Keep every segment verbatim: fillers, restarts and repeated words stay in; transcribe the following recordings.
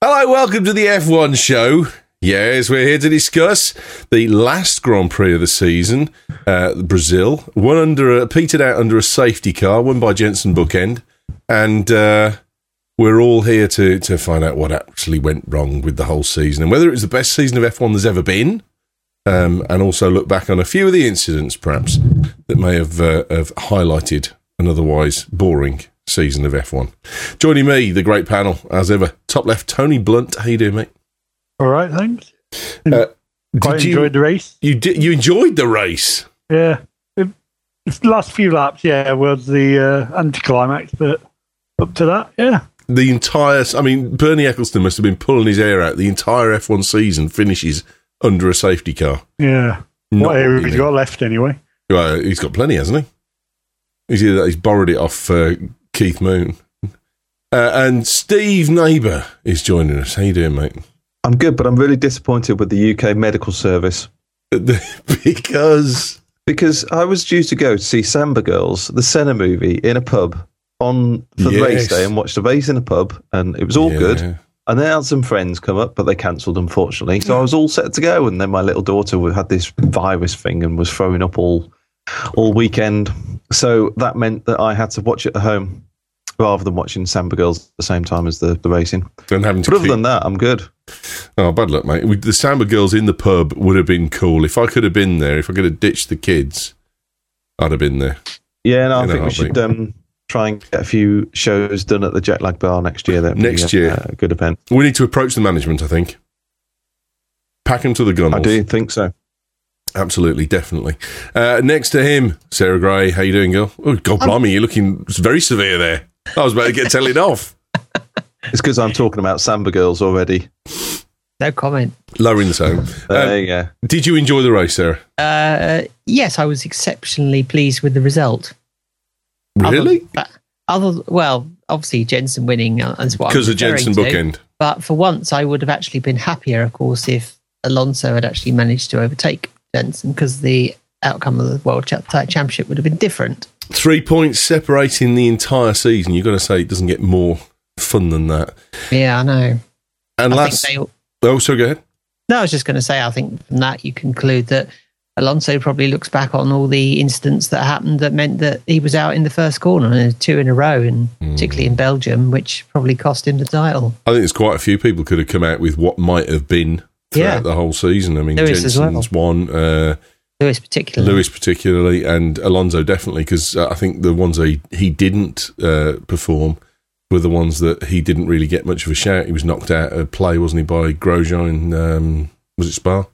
Hello, welcome to the F one show. Yes, we're here to discuss the last Grand Prix of the season, uh, Brazil, won under a, petered out under a safety car, won by Jenson Bookend, and uh, we're all here to, to find out what actually went wrong with the whole season and whether it was the best season of F one there's ever been, um, and also look back on a few of the incidents, perhaps, that may have, uh, have highlighted an otherwise boring season of F one. Joining me, the great panel, as ever, top left, Tony Blunt. How you doing, mate? All right, thanks. Uh, Quite you, enjoyed the race. You did. You enjoyed the race. Yeah, it, the last few laps, yeah, was the uh, anticlimax, but up to that, yeah. The entire, I mean, Bernie Eccleston must have been pulling his hair out. The entire F one season finishes under a safety car. Yeah, Not what area what he's got left anyway? Well, he's got plenty, hasn't he? He's either, he's borrowed it off uh, Keith Moon. Uh, and Steve Neighbour is joining us. How you doing, mate? I'm good, but I'm really disappointed with the U K medical service. because because I was due to go to see Samba Girls, the Senna movie, in a pub on for the Yes. race day and watch the race in a pub, and it was all Yeah. good. And then I had some friends come up, but they cancelled, unfortunately. So I was all set to go, and then my little daughter had this virus thing and was throwing up all all weekend. So that meant that I had to watch it at home rather than watching Samba Girls at the same time as the, the racing. and having to But other keep, than that, I'm good. oh, bad luck, mate. We, the Samba Girls in the pub would have been cool. If I could have been there, if I could have ditched the kids, I'd have been there. Yeah, no, I In a think we heartbeat. should um, try and get a few shows done at the Jet Lag Bar next year. That'd be Next a, year. a good event. We need to approach the management, I think. Pack him to the gunnels. I do think so. Absolutely, definitely. Uh, next to him, Sarah Gray. How you doing, girl? Oh, God blimey, you're looking very severe there. I was about to get telling off. It's because I'm talking about Samba Girls already. No comment. Lowering the tone. There Um, you go. did you enjoy the race, Sarah? Uh, yes, I was exceptionally pleased with the result. Really? Other, other well, obviously Jensen winning uh, is what I'm Because of referring Jensen to. bookend. But for once, I would have actually been happier, of course, if Alonso had actually managed to overtake Jensen, because the outcome of the World Cha- Championship would have been different. Three points separating the entire season. You've got to say it doesn't get more fun than that. Yeah, I know. And I last, think they, oh, so go ahead. no, I was just going to say, I think from that you conclude that Alonso probably looks back on all the incidents that happened that meant that he was out in the first corner, and two in a row, and Mm. particularly in Belgium, which probably cost him the title. I think there's quite a few people could have come out with what might have been throughout Yeah. the whole season. I mean, Lewis as well. Jensen's one, uh, Lewis particularly. Lewis particularly, and Alonso definitely, because uh, I think the ones that he, he didn't uh, perform were the ones that he didn't really get much of a shout. He was knocked out of play, wasn't he, by Grosjean in, um, was it Spa?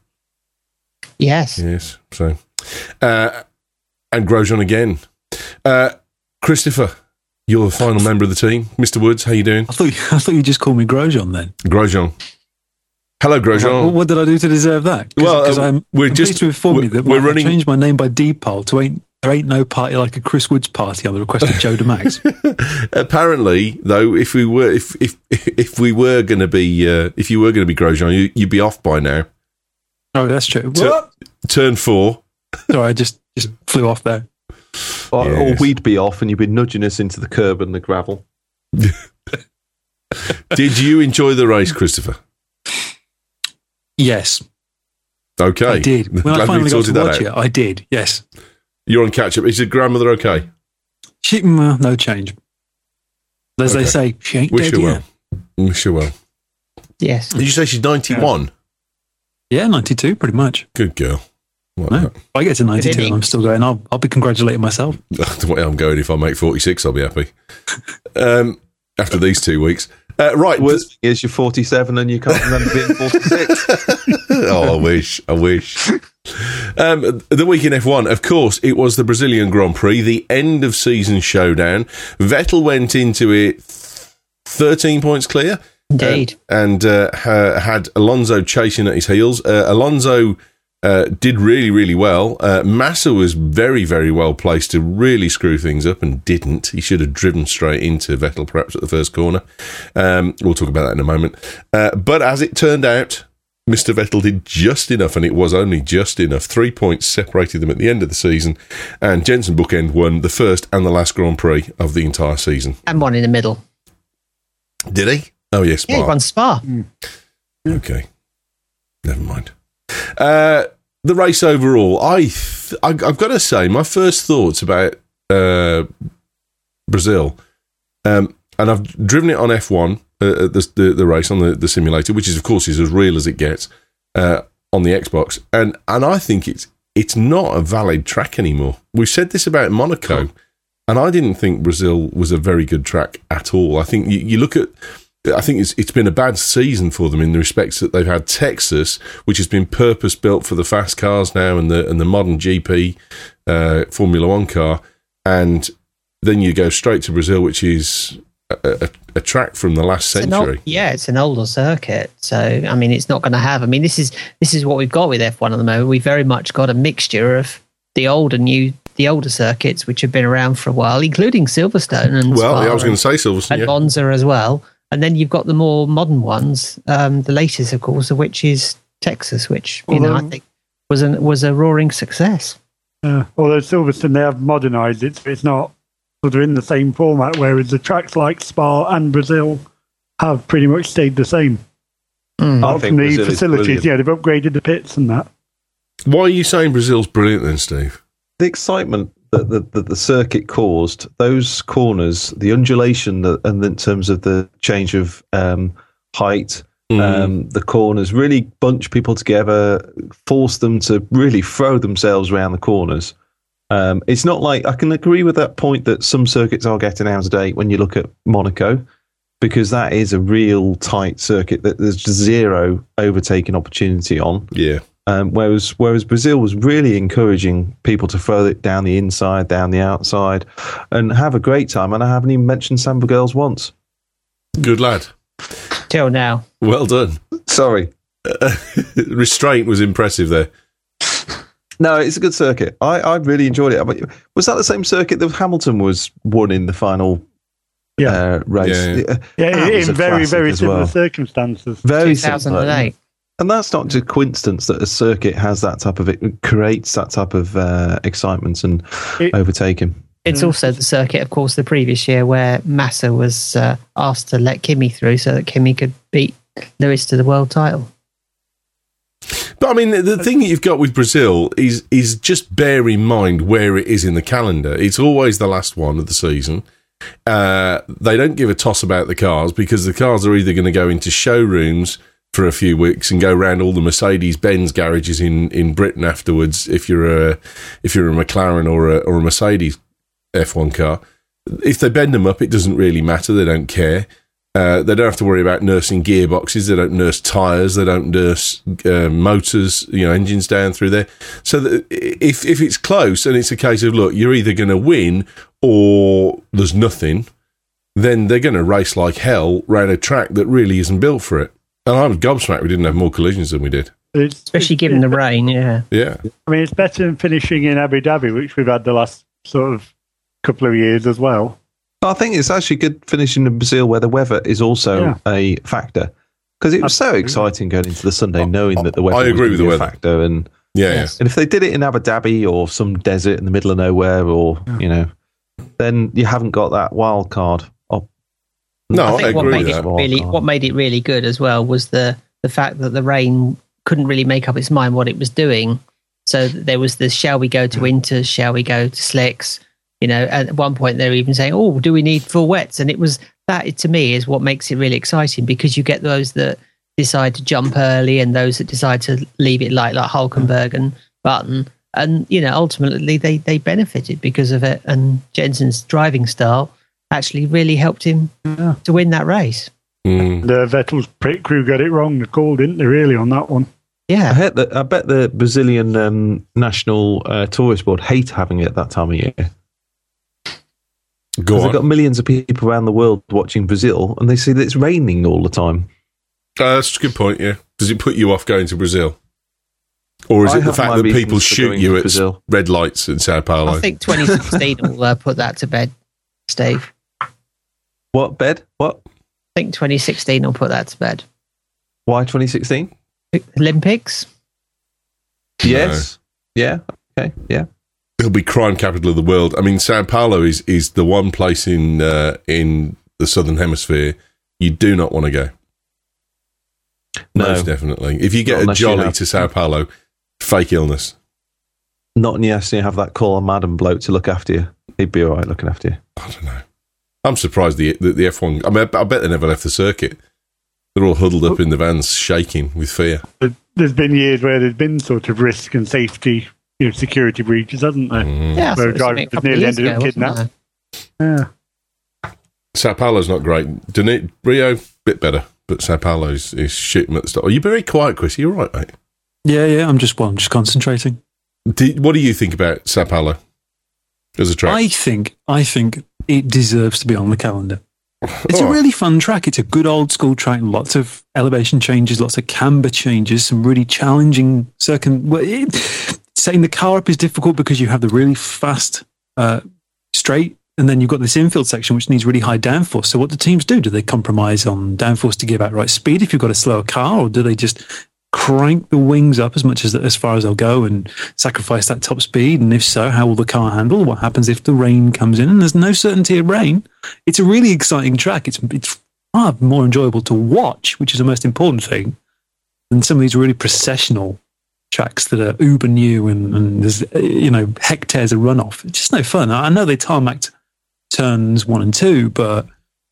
Yes. Yes, so. Uh, and Grosjean again. Uh, Christopher, you're the final member of the team. Mister Woods, how you doing? I thought you, I thought you just called me Grosjean then. Grosjean. Hello, Grosjean. What, what did I do to deserve that? Cause, Well, 'cause uh, I'm, we're I'm just- pleased to inform we're- you that we're I've running- changed my name by default to ain't there ain't no party like a Chris Woods party on the request of Joe DeMax. Apparently, though, if we were if if if we were going to be uh, if you were going to be Grosjean, you, you'd be off by now. Oh, that's true. Tu- What? Turn four. Sorry, I just just flew off there. Or, Yes. or we'd be off and you'd be nudging us into the curb and the gravel. Did you enjoy the race, Christopher? Yes, Okay, I did. When Glad I finally we got to sorted that watch out. it, I did. Yes. You're on catch up. Is your grandmother okay? She, well, no change. As Okay. they say, she ain't Wish dead her yet. well. Wish her well. Yes. Did you say she's ninety-one? Yeah, ninety-two, pretty much. Good girl. Like No, that. if I get to ninety-two Good and I'm still going, I'll, I'll be congratulating myself. The way I'm going, if I make forty-six, I'll be happy. Um, after these two weeks. Uh, right. Worst thing is you're forty-seven and you can't remember being forty-six. Oh, I wish. I wish. Um, the week in F one, of course, it was the Brazilian Grand Prix, the end of season showdown. Vettel went into it thirteen points clear. Indeed. Uh, and uh, ha- had Alonso chasing at his heels. Uh, Alonso uh, did really, really well. Uh, Massa was very, very well placed to really screw things up and didn't. He should have driven straight into Vettel perhaps at the first corner. Um, we'll talk about that in a moment. Uh, but as it turned out, Mister Vettel did just enough, and it was only just enough. Three points separated them at the end of the season, and Jenson Bookend won the first and the last Grand Prix of the entire season. And one in the middle. Did he? Oh, yes, Yeah, he Spa. won Spa. Okay. Never mind. Uh, the race overall, I th- I, I've got to say, my first thoughts about uh, Brazil, um, and I've driven it on F one, uh, the, the the race on the, the simulator, which is, of course, is as real as it gets, uh, on the Xbox, and, and I think it's it's not a valid track anymore. We've said this about Monaco, and I didn't think Brazil was a very good track at all. I think you, you look at... I think it's it's been a bad season for them in the respects that they've had Texas, which has been purpose built for the fast cars now and the and the modern G P uh, Formula One car, and then you go straight to Brazil, which is a, a, a track from the last It's an century. old- yeah, it's an older circuit, so I mean, it's not going to have. I mean, this is this is what we've got with F one at the moment. We've very much got a mixture of the old and new, the older circuits, which have been around for a while, including Silverstone and Well, Spa yeah, I was going to and- say Silverstone. and Yeah. Monza as well. And then you've got the more modern ones, um, the latest, of course, of which is Texas, which you know I Although- think was a was a roaring success. Uh, although Silverstone, they have modernised it, so it's not sort of in the same format, whereas the tracks like Spa and Brazil have pretty much stayed the same. I Apart think from the Brazil is facilities, brilliant. yeah, they've upgraded the pits and that. Why are you saying Brazil's brilliant then, Steve? The excitement that the, that the circuit caused, those corners, the undulation, that, and in terms of the change of um, height, um, the corners really bunch people together, force them to really throw themselves around the corners. Um, it's not like, I can agree with that point that some circuits are getting out of date when you look at Monaco, because that is a real tight circuit that there's zero overtaking opportunity on. Yeah. Um, whereas whereas Brazil was really encouraging people to throw it down the inside, down the outside, and have a great time. And I haven't even mentioned Samba Girls once. Good lad. Till now, Well done. Sorry. Restraint was impressive there. No, it's a good circuit. I, I really enjoyed it. I mean, was that the same circuit that Hamilton was won in the final Yeah. uh, race? Yeah, yeah. Yeah, That was in a very, classic very as similar well. circumstances. Very two thousand eight. similar. And that's not just coincidence that a circuit has that type of, it creates that type of uh, excitement and It- overtaking. It's also the circuit, of course, the previous year where Massa was uh, asked to let Kimi through so that Kimi could beat Lewis to the world title. But I mean, the, the thing that you've got with Brazil is is just bear in mind where it is in the calendar. It's always the last one of the season. Uh, they don't give a toss about the cars because the cars are either going to go into showrooms for a few weeks and go around all the Mercedes-Benz garages in, in Britain afterwards. If you're a if you're a McLaren or a or a Mercedes F one car, if they bend them up, it doesn't really matter. They don't care. Uh, they don't have to worry about nursing gearboxes. They don't nurse tyres. They don't nurse uh, motors, you know, engines down through there. So that if if it's close and it's a case of, look, you're either going to win or there's nothing, then they're going to race like hell round a track that really isn't built for it. And I'm gobsmacked we didn't have more collisions than we did. It's, Especially it's- given the it's- rain, yeah. Yeah. I mean, it's better than finishing in Abu Dhabi, which we've had the last sort of couple of years as well. I think it's actually good finishing in Brazil where the weather is also Yeah. a factor. Because it was so Absolutely. exciting going into the Sunday knowing that the weather I agree was with gonna the be a weather. factor. And, Yeah. Yes. and if they did it in Abu Dhabi or some desert in the middle of nowhere or, you know, then you haven't got that wild card. Op- No, I I think what agree made with it that. really what made it really good as well was the the fact that the rain couldn't really make up its mind what it was doing. So there was the shall we go to winters, shall we go to slicks? You know, at one point they were even saying, "Oh, do we need full wets?" And it was that to me is what makes it really exciting because you get those that decide to jump early and those that decide to leave it like like Hulkenberg and Button. And you know, ultimately they they benefited because of it. And Jensen's driving style actually really helped him Yeah. to win that race. Mm. The Vettel's pit crew got it wrong. They called, didn't they, really, on that one? I, Yeah, bet that, I bet the Brazilian um, national uh, tourist board hate having it that time of year. Go Because on. they've got millions of people around the world watching Brazil and they see that it's raining all the time. Uh, that's a good point, yeah. Does it put you off going to Brazil? Or is I it the have fact my that reasons people for shoot going you to at Brazil. red lights in Sao Paulo? I think twenty sixteen will uh, put that to bed, Steve. What, bed? What? I think twenty sixteen will put that to bed. Why twenty sixteen? Olympics? Yes. Yeah. Okay. Yeah. It'll be crime capital of the world. I mean, Sao Paulo is, is the one place in uh, in the southern hemisphere you do not want to go. No. Most definitely. If you get Not a unless you jolly have- to Sao Paulo, fake illness. Not unless you have that call on Madam bloke to look after you. He'd be all right looking after you. I don't know. I'm surprised the the, the F one. I mean, I bet they never left the circuit. They're all huddled up in the vans, shaking with fear. There's been years where there's been sort of risk and safety, you know, security breaches, hasn't there? Mm. Yeah, Where so a driver something a couple nearly of years ended up ago, wasn't kidnapped. there? Yeah. Sao Paulo's not great. Didn't Rio, bit better, but Sao Paulo's is shooting at the start. Are you very quiet, Chris? You're right, mate. Yeah, yeah. I'm just well, I'm just concentrating. Did, what do you think about Sao Paulo as a track? I think I think it deserves to be on the calendar. It's Oh. a really fun track. It's a good old school track. Lots of elevation changes, lots of camber changes, some really challenging circum. Well, it, setting the car up is difficult because you have the really fast uh, straight, and then you've got this infield section which needs really high downforce. So what do teams do? Do they compromise on downforce to give outright speed if you've got a slower car, or do they just crank the wings up as much as as far as they'll go and sacrifice that top speed? And if so, how will the car handle? What happens if the rain comes in? And there's no certainty of rain. It's a really exciting track. It's it's far more enjoyable to watch, which is the most important thing, than some of these really processional tracks that are uber new and, and there's, you know, hectares of runoff. It's just no fun. I know they tarmacked turns one and two, but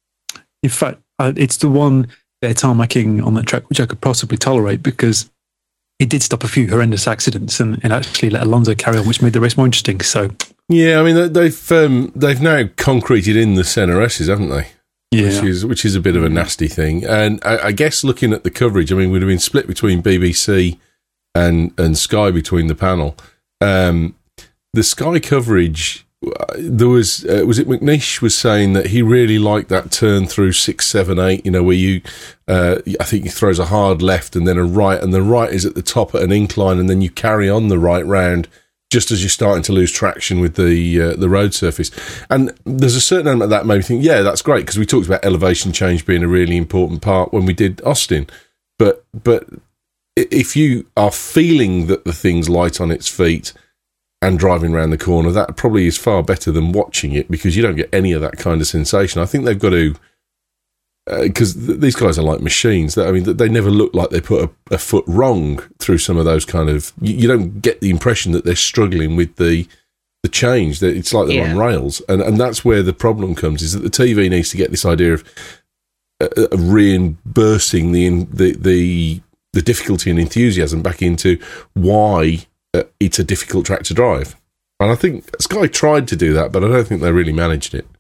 in fact, uh, it's the one they're tarmacking on that track which I could possibly tolerate, because it did stop a few horrendous accidents and it actually let Alonso carry on, which made the race more interesting. So Yeah, I mean they- they've um, they've now concreted in the Senna S's, haven't they? yeah, Which is which is a bit of a nasty thing. And I, I guess looking at the coverage, I mean, we'd have been split between B B C and and Sky between the panel. Um, the Sky coverage, uh, there was uh, was it McNeish was saying that he really liked that turn through six, seven, eight. You know, where you, uh, I think he throws a hard left and then a right, and the right is at the top at an incline, and then you carry on the right round just as you're starting to lose traction with the uh, the road surface. And there's a certain element of that made me think, yeah, that's great, because we talked about elevation change being a really important part when we did Austin. But but if you are feeling that the thing's light on its feet and driving around the corner, that probably is far better than watching it, because you don't get any of that kind of sensation. I think they've got to, because uh, th- these guys are like machines. That, I mean, they never look like they put a, a foot wrong through some of those kind of. You, you don't get the impression that they're struggling with the the change. That it's like they're Yeah. on rails, and and that's where the problem comes. Is that the T V needs to get this idea of, uh, of reimbursing the in, the the the difficulty and enthusiasm back into why uh, it's a difficult track to drive. And I think Sky tried to do that, but I don't think they really managed it.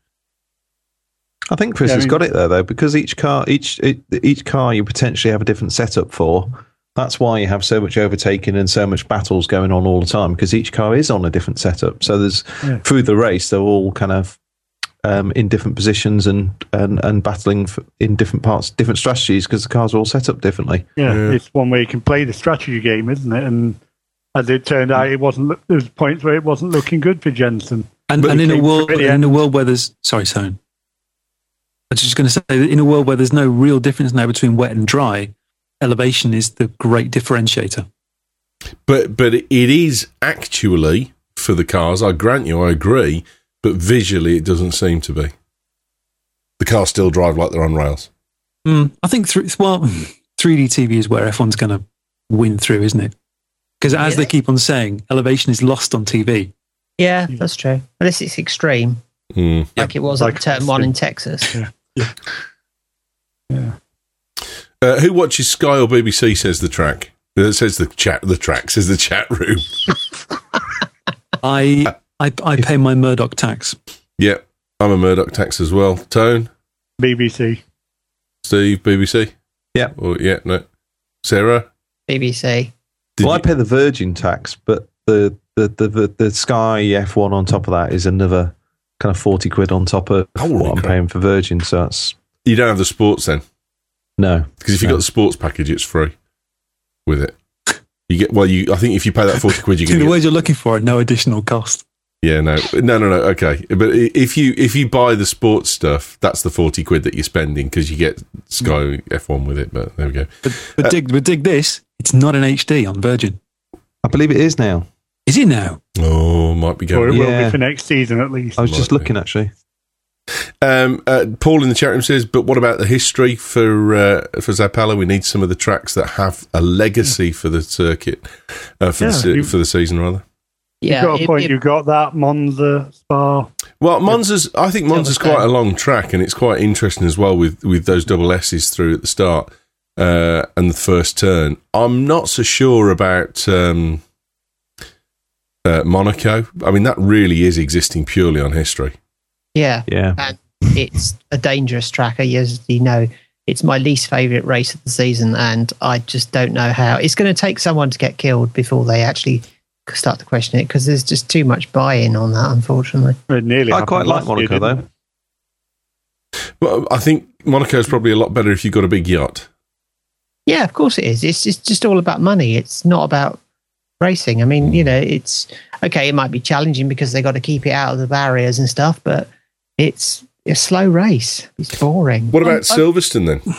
I think Chris Yeah, I has mean- got it there, though, because each car, each it, each car, you potentially have a different setup for. That's why you have so much overtaking and so much battles going on all the time, because each car is on a different setup. So there's Yeah. through the race, they're all kind of um, in different positions and and and battling for, in different parts, different strategies, because the cars are all set up differently. Yeah, Yeah. it's one way you can play the strategy game, isn't it? And as it turned out, it wasn't. look- There was points where it wasn't looking good for Jensen. and, But and it in a came world pretty in end. a world where there's sorry, Simon. I was just going to say that in a world where there's no real difference now between wet and dry, elevation is the great differentiator. But but it is actually for the cars. I grant you, I agree. But visually, it doesn't seem to be. The cars still drive like they're on rails. Mm, I think through, well, three D T V is where F one's going to win through, isn't it? Because as they Yeah. keep on saying, elevation is lost on T V. Yeah, that's true. Unless it's extreme, Mm. like it was Like at turn one Austin. in Texas. Yeah. Yeah. Uh, who watches Sky or B B C? Says the track. It says the chat. The track says the chat room. I, I I pay my Murdoch tax. Yep, I'm a Murdoch tax as well. Tone, B B C. Steve, B B C. Yeah. Or yeah, no. Sarah. B B C. Did well, I you- pay the Virgin tax, but the the, the, the the Sky F one on top of that is another kind of forty quid on top of Holy what I'm crap. paying for Virgin. So that's you don't have the sports then, no. because if you No. got the sports package, it's free with it. You get well. You I think if you pay that forty quid, you The can. Get, words you're looking for are no additional cost. yeah, no, no, no, no. Okay, but i- if you if you buy the sports stuff, that's the forty quid that you're spending because you get Sky F one with it. But there we go. But, but dig, but dig this, it's not in H D on Virgin. I believe it is now. Is it now? Oh, might be Or it going. will Yeah. be for next season at least. I was just Might be. looking actually. Um, uh, Paul in the chat room says, but what about the history for uh, for Zapala? We need some of the tracks that have a legacy for the circuit, uh, for, Yeah, the, se- you- for the season, rather. Yeah, You've got a it- point. it- You've got that Monza, Spa. Well, Monza's, I think Monza's Silverstone. quite a long track, and it's quite interesting as well with, with those double S's through at the start uh, and the first turn. I'm not so sure about um, uh, Monaco. I mean, that really is existing purely on history. yeah, Yeah. and it's a dangerous track. As you know, it's my least favourite race of the season, and I just don't know how. It's going to take someone to get killed before they actually start to question it, because there's just too much buy-in on that, unfortunately. It nearly I quite happened like last year, Monaco, didn't though. it? Well, I think Monaco's probably a lot better if you've got a big yacht. Yeah, of course it is. It's it's just all about money. It's not about racing. I mean, you know, it's okay. It might be challenging because they got to keep it out of the barriers and stuff, but it's a slow race. It's boring. What about Um, Silverstone then?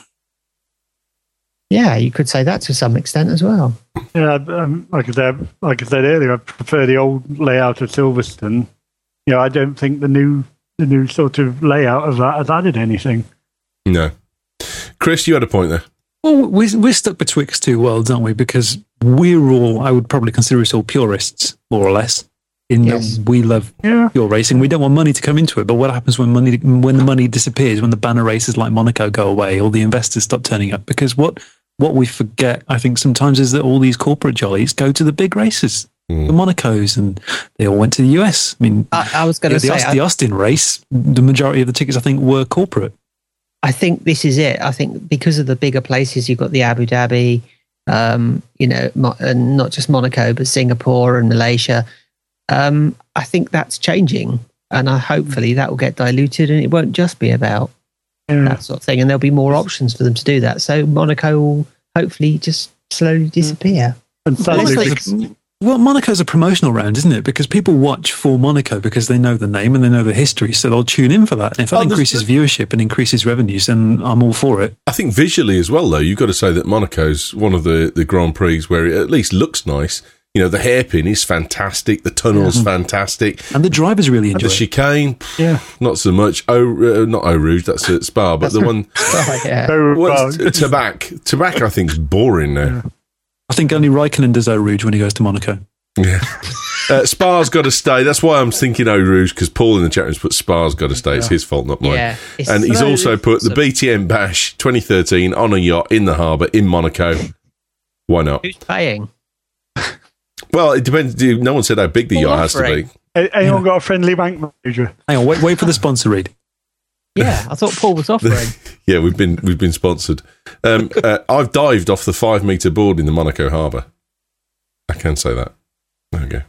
Yeah, you could say that to some extent as well. Yeah, um, like I said, like I said earlier, I prefer the old layout of Silverstone. You know, I don't think the new the new sort of layout of that has added anything. No. Chris, you had a point there. Well, we're, we're stuck betwixt two worlds, aren't we? Because we're all, I would probably consider us all purists, more or less, in Yes. that we love Yeah, pure racing. We don't want money to come into it. But what happens when money, when the money disappears, when the banner races like Monaco go away, all the investors stop turning up? Because what what we forget, I think, sometimes is that all these corporate jollies go to the big races, Mm. the Monacos, and they all went to the U S. I mean, I, I was going yeah, to the, say, Aust- the Austin race, the majority of the tickets, I think, were corporate. I think this is it. I think because of the bigger places, you've got the Abu Dhabi, um, you know, mo- and not just Monaco, but Singapore and Malaysia. Um, I think that's changing, and I, hopefully that will get diluted, and it won't just be about yeah. that sort of thing, and there'll be more options for them to do that. So Monaco will hopefully just slowly disappear. And sadly, Honestly, because- Well, Monaco's a promotional round, isn't it? Because people watch for Monaco because they know the name and they know the history, so they'll tune in for that. And if that Oh, there's- increases viewership and increases revenues, then I'm all for it. I think visually as well, though, you've got to say that Monaco's one of the, the Grand Prix where it at least looks nice. You know, the hairpin is fantastic. The tunnel's fantastic. And the drivers really And enjoy the it. chicane, yeah, not so much. Oh, uh, not Eau Rouge, that's at Spa, but the one... Oh, yeah. very What's well. Tabac? Tabac, I think, is boring now. I think only Raikkonen does Eau Rouge when he goes to Monaco. Yeah. Uh, Spa's got to stay. That's why I'm thinking Eau Rouge, because Paul in the chat room's put Spa's got to stay. It's his fault, not mine. Yeah, it's- and he's no, also it's- put the B T M Bash twenty thirteen on a yacht in the harbour in Monaco. Why not? Who's paying? Well, it depends. dude, No one said how big the Full yacht has to offering. be. A- Anyone got a friendly bank manager? Hang on, wait, wait for the sponsor read. Yeah, I thought Paul was offering. Yeah, we've been we've been sponsored. Um, uh, I've dived off the five metre board in the Monaco harbour. I can say that. There we go.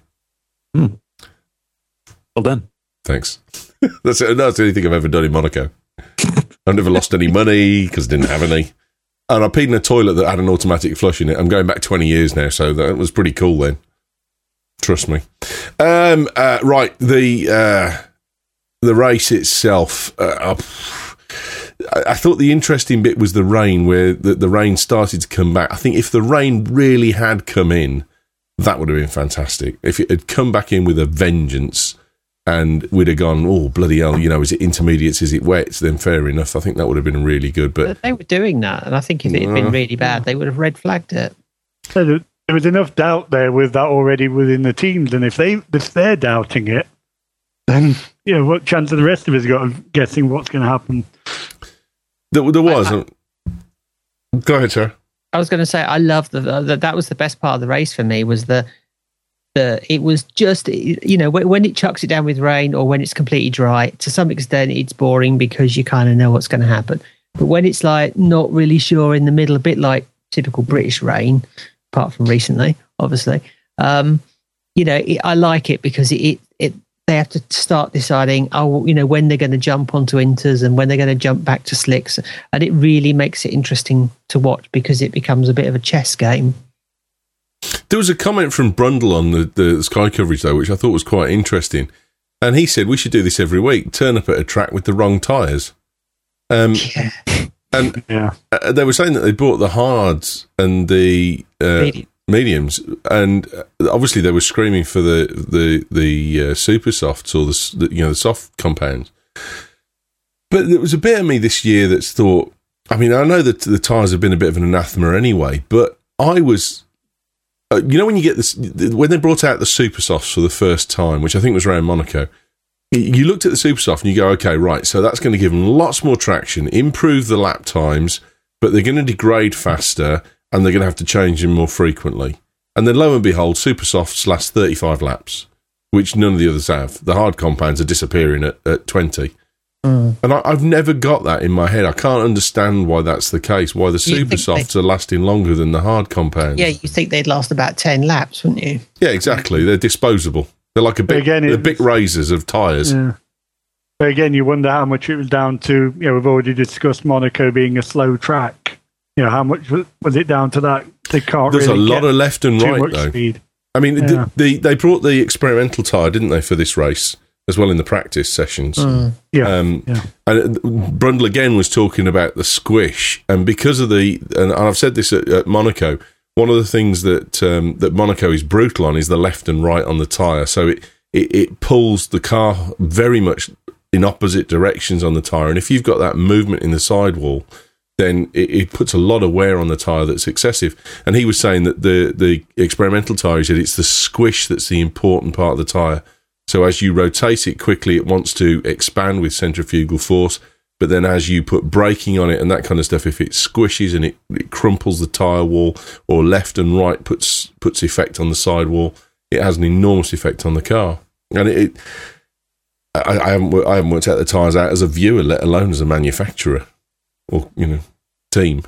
Well done. Thanks. that's, that's the only thing I've ever done in Monaco. I've never lost any money because I didn't have any. And I peed in a toilet that had an automatic flush in it. I'm going back twenty years now, so that was pretty cool then. Trust me. Um, uh, right, the uh, the race itself. Uh, I, I thought the interesting bit was the rain, where the, the rain started to come back. I think if the rain really had come in, that would have been fantastic. If it had come back in with a vengeance and we'd have gone, oh, bloody hell, you know, is it intermediates, is it wets? Then fair enough. I think that would have been really good. But But they were doing that, and I think if it had been really bad, they would have red flagged it. So there there was enough doubt there with that already within the teams, and if they if they're doubting it, then you know what chance of the rest of us got of guessing what's going to happen? there, there was. I- Go ahead, sir. I was going to say I love the, the that was the best part of the race for me was the the it was just you know when, when it chucks it down with rain or when it's completely dry, to some extent it's boring because you kind of know what's going to happen. But when it's like not really sure in the middle, a bit like typical British rain, apart from recently, obviously, um, you know it, I like it because it, it it they have to start deciding, oh, you know, when they're going to jump onto inters and when they're going to jump back to slicks. And it really makes it interesting to watch because it becomes a bit of a chess game. There was a comment from Brundle on the, the Sky coverage, though, which I thought was quite interesting. And he said, we should do this every week, turn up at a track with the wrong tyres. Um, Yeah. and Yeah, uh, they were saying that they bought the hards and the uh, Medium. mediums, and uh, obviously they were screaming for the the the uh, super softs or the, s- the you know the soft compounds. But there was a bit of me this year that's thought, I mean, I know that the tyres have been a bit of an anathema anyway, but I was, uh, you know, when you get this, when they brought out the Super Softs for the first time, which I think was around Monaco, you looked at the Super Soft and you go, okay, right, so that's going to give them lots more traction, improve the lap times, but they're going to degrade faster and they're going to have to change them more frequently. And then lo and behold, Super Softs last thirty-five laps, which none of the others have. The hard compounds are disappearing at, at twenty. Mm. And I, I've never got that in my head. I can't understand why that's the case, why the Super Softs are lasting longer than the hard compounds. Yeah, you think they'd last about ten laps, wouldn't you? Yeah, exactly. They're disposable. They're like a big, again, they're big razors of tyres. Yeah. But again, you wonder how much it was down to, you know, we've already discussed Monaco being a slow track. You know, how much was, was it down to that? They can't There's really a lot of left and right, though. Speed. I mean, yeah. the, the, they brought the experimental tyre, didn't they, for this race, as well in the practice sessions. Mm. Yeah. Um, yeah. And Brundle again was talking about the squish, and because of the, and I've said this at, at Monaco, one of the things that um, that Monaco is brutal on is the left and right on the tyre. So it, it, it pulls the car very much in opposite directions on the tyre, and if you've got that movement in the sidewall, then it, it puts a lot of wear on the tyre that's excessive. And he was saying that the, the experimental tyre, he said it's the squish that's the important part of the tyre. So as you rotate it quickly, it wants to expand with centrifugal force. But then as you put braking on it and that kind of stuff, if it squishes and it, it crumples the tyre wall, or left and right puts puts effect on the sidewall, it has an enormous effect on the car. And it, it I, I haven't I haven't worked out the tyres out as a viewer, let alone as a manufacturer or, you know, team.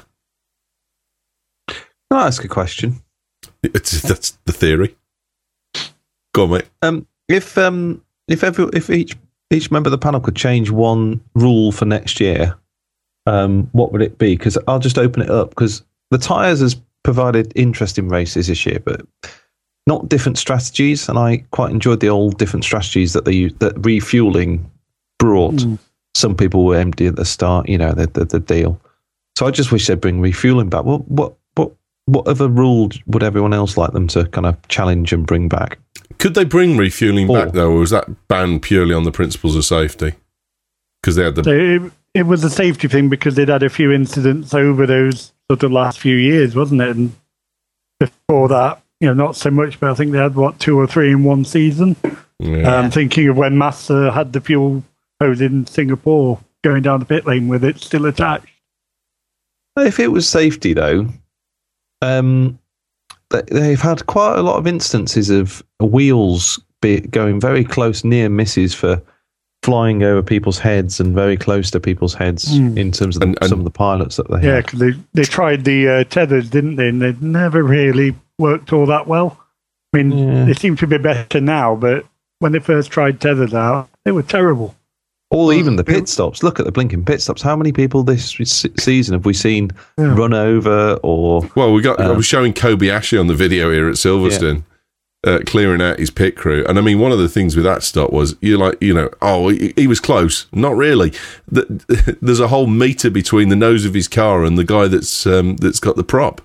Can I ask a question? It's, that's the theory. Go on, mate. Um, if um, if every if each each member of the panel could change one rule for next year, um, what would it be? Because I'll just open it up, because the tyres has provided interesting races this year, but not different strategies. And I quite enjoyed the old different strategies that they used, that refueling brought. Mm. Some people were empty at the start, you know, the, the the deal. So I just wish they'd bring refueling back. What what what what other rule would everyone else like them to kind of challenge and bring back? Could they bring refueling or, back, though, or was that banned purely on the principles of safety? Because they had the... So it, it was a safety thing because they'd had a few incidents over those sort of last few years, wasn't it? And before that, you know, not so much, but I think they had, what, two or three in one season? Yeah. Um, thinking of when Massa had the fuel hose in Singapore going down the pit lane with it still attached. If it was safety, though... Um, they've had quite a lot of instances of wheels be going very close, near misses for flying over people's heads and very close to people's heads mm. in terms of the, and, and, some of the pilots that they yeah, had. Yeah, because they, they tried the uh, tethers, didn't they? And they never really worked all that well. I mean, yeah. They seem to be better now, but when they first tried tethers out, they were terrible. Or even the pit stops. Look at the blinking pit stops. How many people this season have we seen yeah. run over? Or well, we got. Um, I was showing Kobayashi on the video here at Silverstone, yeah. uh, clearing out his pit crew. And I mean, one of the things with that stop was you're like, you know, oh, he, he was close. Not really. The, there's a whole meter between the nose of his car and the guy that's um, that's got the prop.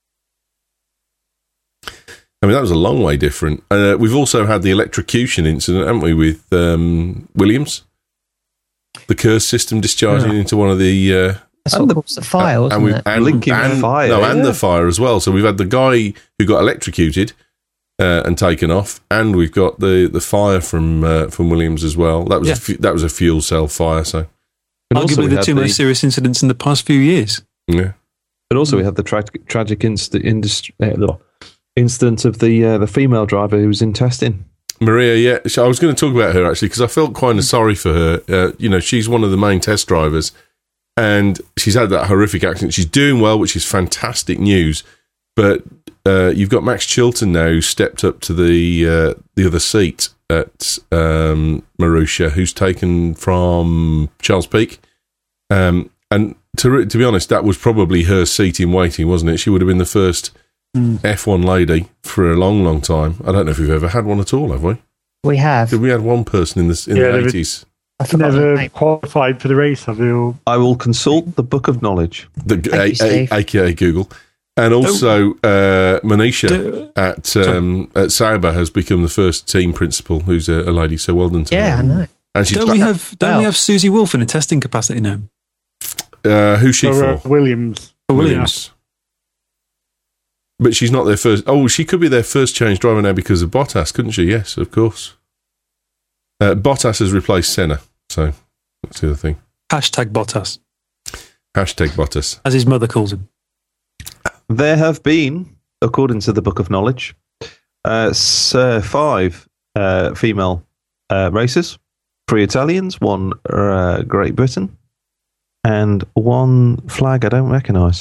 I mean, that was a long way different. Uh, we've also had the electrocution incident, haven't we, with um, Williams? The curse system discharging yeah. into one of the... Uh, That's what caused the fire, wasn't and it? And, Linking and, fire. No, yeah. and the fire as well. So we've had the guy who got electrocuted uh, and taken off, and we've got the, the fire from uh, from Williams as well. That was, yeah. a fu- that was a fuel cell fire, so... Arguably the two the, most serious incidents in the past few years. Yeah. But also we had the tra- tragic inst- industri- uh, incident of the uh, the female driver who was in testing. Maria, yeah. So I was going to talk about her, actually, because I felt kind of sorry for her. Uh, you know, she's one of the main test drivers, and she's had that horrific accident. She's doing well, which is fantastic news. But uh, you've got Max Chilton now, who stepped up to the uh, the other seat at um, Marussia, who's taken from Charles Peake. Um, and to to be honest, that was probably her seat in waiting, wasn't it? She would have been the first Mm. F one lady for a long, long time. I don't know if we've ever had one at all, have we? We have. Did we had one person in the in yeah, the eighties? I've never qualified for the race. Have you? I will consult the Book of Knowledge, the a, a, a, aka Google, and also uh, Manisha at um, at Sauber has become the first team principal who's a, a lady. So well done to yeah, her. I know. And she's don't we have don't Well. we have Susie Wolf in a testing capacity now? uh, who's she Or, for? uh, Williams. For Williams. But she's not their first. Oh, she could be their first change driver now because of Bottas, couldn't she? Yes, of course. Uh, Bottas has replaced Senna, so that's the other thing. Hashtag Bottas, Hashtag Bottas. as his mother calls him. There have been, according to the Book of Knowledge, uh, s- uh, five uh, female uh, racers, three Italians, one uh, Great Britain, and one flag I don't recognise.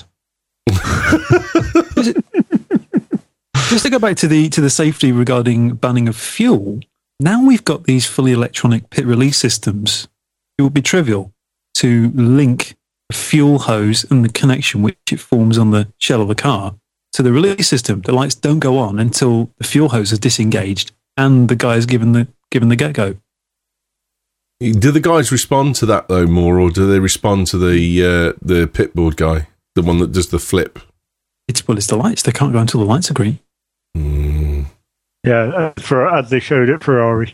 Just to go back to the to the safety regarding banning of fuel, now we've got these fully electronic pit release systems. It would be trivial to link a fuel hose and the connection which it forms on the shell of the car to the release system. The lights don't go on until the fuel hose is disengaged and the guy is given the given the get go. Do the guys respond to that though more, or do they respond to the uh, the pitboard guy, the one that does the flip? It's well, it's the lights. They can't go until the lights are green. Mm. Yeah, as, for, as they showed at Ferrari.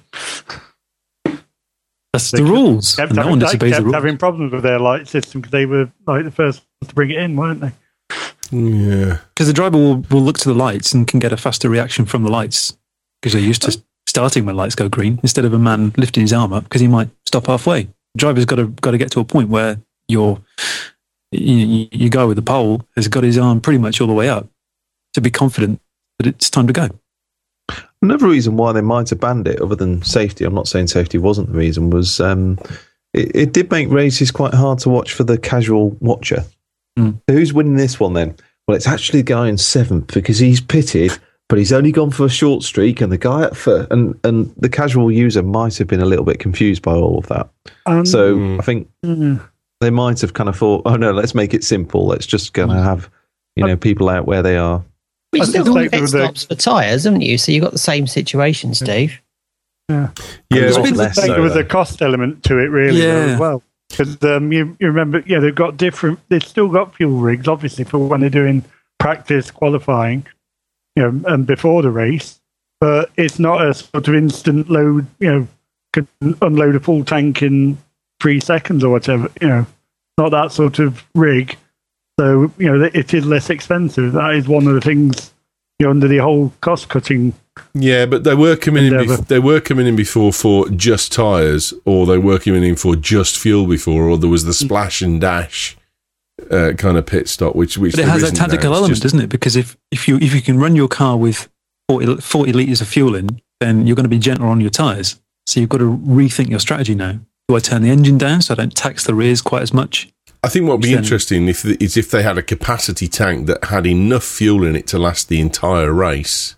That's They the kept- rules. Kept, And no having, one they disobeys the kept rules. having problems with their light system because they were like the first to bring it in, weren't they? Yeah. Because the driver will, will look to the lights and can get a faster reaction from the lights because they're used to starting when lights go green instead of a man lifting his arm up because he might stop halfway. The driver's got to got to get to a point where you're you, you go with the pole has got his arm pretty much all the way up to be confident that it's time to go. Another reason why they might have banned it, other than safety, I'm not saying safety wasn't the reason, was um, it, it did make races quite hard to watch for the casual watcher. Mm. So who's winning this one then? Well, it's actually the guy in seventh because he's pitted, but he's only gone for a short streak, and the guy at first, and, and the casual user might have been a little bit confused by all of that. Um, So Mm. I think mm, they might have kind of thought, oh no, let's make it simple. Let's just go and have, you know, people out where they are. But I you've still suspect got pit with the- stops for tyres, haven't you? So you've got the same situation, Steve. Yeah. A lot but- less I think so, there was though. a cost element to it, really, though, Yeah. as well. Because um, you, you remember, yeah, they've got different. They've still got fuel rigs, obviously, for when they're doing practice qualifying, you know, and before the race. But it's not a sort of instant load. You know, can unload a full tank in three seconds or whatever. You know, not that sort of rig. So you know, it is less expensive. That is one of the things. You know, under the whole cost cutting. Yeah, but they were coming in. Endeavour. Bef- they were coming in before for just tyres, or they were coming in for just fuel before, or there was the splash and dash uh, kind of pit stop, which which But it there has that isn't tactical now. It's element, just- doesn't it? Because if, if you if you can run your car with forty, forty litres of fuel in, then you're going to be gentler on your tyres. So you've got to rethink your strategy now. Do I turn the engine down so I don't tax the rears quite as much? I think what would be Then- interesting if is if they had a capacity tank that had enough fuel in it to last the entire race,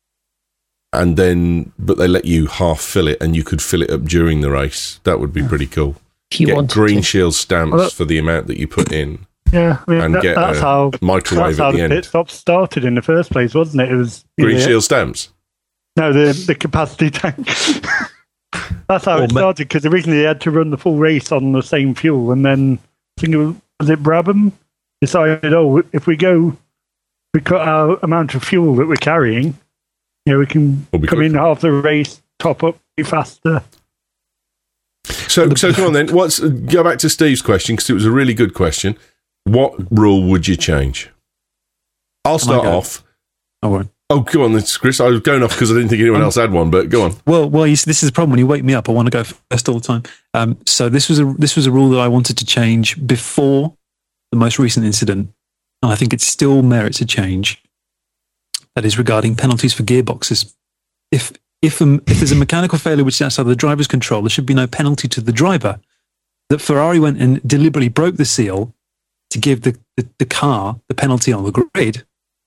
and then but they let you half fill it and you could fill it up during the race. That would be pretty cool. If you Get want green to. shield stamps Well, that- for the amount that you put in, Yeah, I mean, and that, get that's a how microwave that's how at the the end. pit stop started in the first place, wasn't it? It was Green yeah, shield stamps. No, the the capacity tank. That's how Or it ma- started because originally they had to run the full race on the same fuel, and then I think it was, was it Brabham decided, oh, if we go, we cut our amount of fuel that we're carrying, you know, we can We'll be come in quicker. half the race, top up faster. So, so come on then. What's go back to Steve's question because it was a really good question. What rule would you change? I'll start go? off. Oh, well. Oh, go on, it's Chris. I was going off because I didn't think anyone else had one, but go on. Well, well, you see, this is the problem when you wake me up. I want to go first all the time. Um, so this was a this was a rule that I wanted to change before the most recent incident, and I think it still merits a change. That is regarding penalties for gearboxes. If if um, if there's a mechanical failure which is outside of the driver's control, there should be no penalty to the driver. That Ferrari went and deliberately broke the seal to give the, the, the car the penalty on the grid.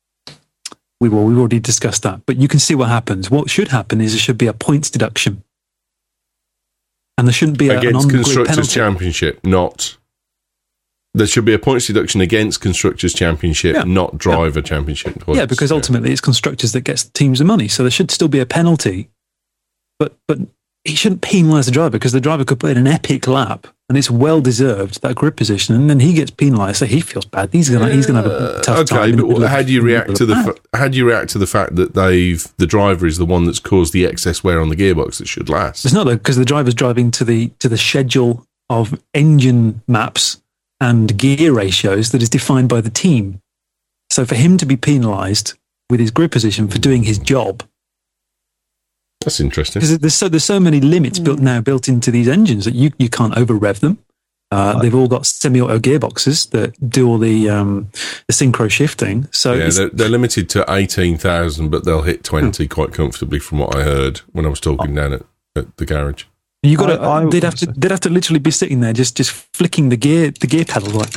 We will, we've already discussed that, but you can see what happens. What should happen is there should be a points deduction, and there shouldn't be a, an Against on-grid Constructors' penalty. Championship, not. There should be a points deduction against Constructors' Championship, Yeah. not Driver Championship points. Yeah, because ultimately it's constructors that gets teams the money, so there should still be a penalty, but but he shouldn't penalise the driver because the driver could put in an epic lap and it's well deserved, that grid position, and then he gets penalised, so he feels bad. He's gonna he's gonna have a tough okay, time. Okay, but how do you react to the fa- fa- how do you react to the fact that they've the driver is the one that's caused the excess wear on the gearbox that should last? It's not though, because the driver's driving to the to the schedule of engine maps and gear ratios that is defined by the team. So for him to be penalised with his grid position for doing his job. That's interesting. Because there's so there's so many limits built now built into these engines that you, you can't over rev them. Uh, they've all got semi-auto gearboxes that do all the um, the synchro shifting. So yeah, they're, they're limited to eighteen thousand, but they'll hit twenty hmm. quite comfortably, from what I heard when I was talking down at, at the garage. You got to. They'd have to. They'd have to literally be sitting there, just just flicking the gear the gear pedal. Like,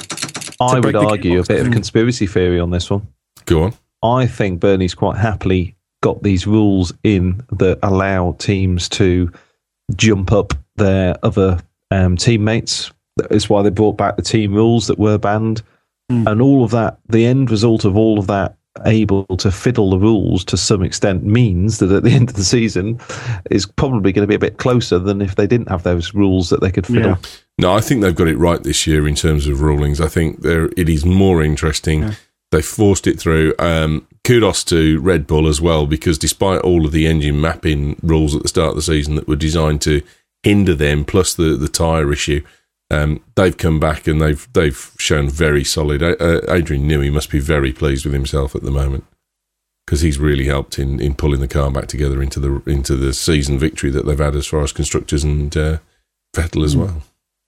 I would argue a bit of a conspiracy theory on this one. Go on. I think Bernie's quite happily got these rules in that allow teams to jump up their other um, teammates. That is why they brought back the team rules that were banned. Mm. And all of that, the end result of all of that, able to fiddle the rules to some extent, means that at the end of the season is probably going to be a bit closer than if they didn't have those rules that they could fiddle. Yeah. No, I think they've got it right this year in terms of rulings. I think there it is more interesting. Yeah. They forced it through. Um, kudos to Red Bull as well, because despite all of the engine mapping rules at the start of the season that were designed to hinder them, plus the, the tyre issue, um, they've come back and they've they've shown very solid. Uh, Adrian Newey must be very pleased with himself at the moment, because he's really helped in, in pulling the car back together into the into the season victory that they've had as far as constructors and uh, Vettel as well.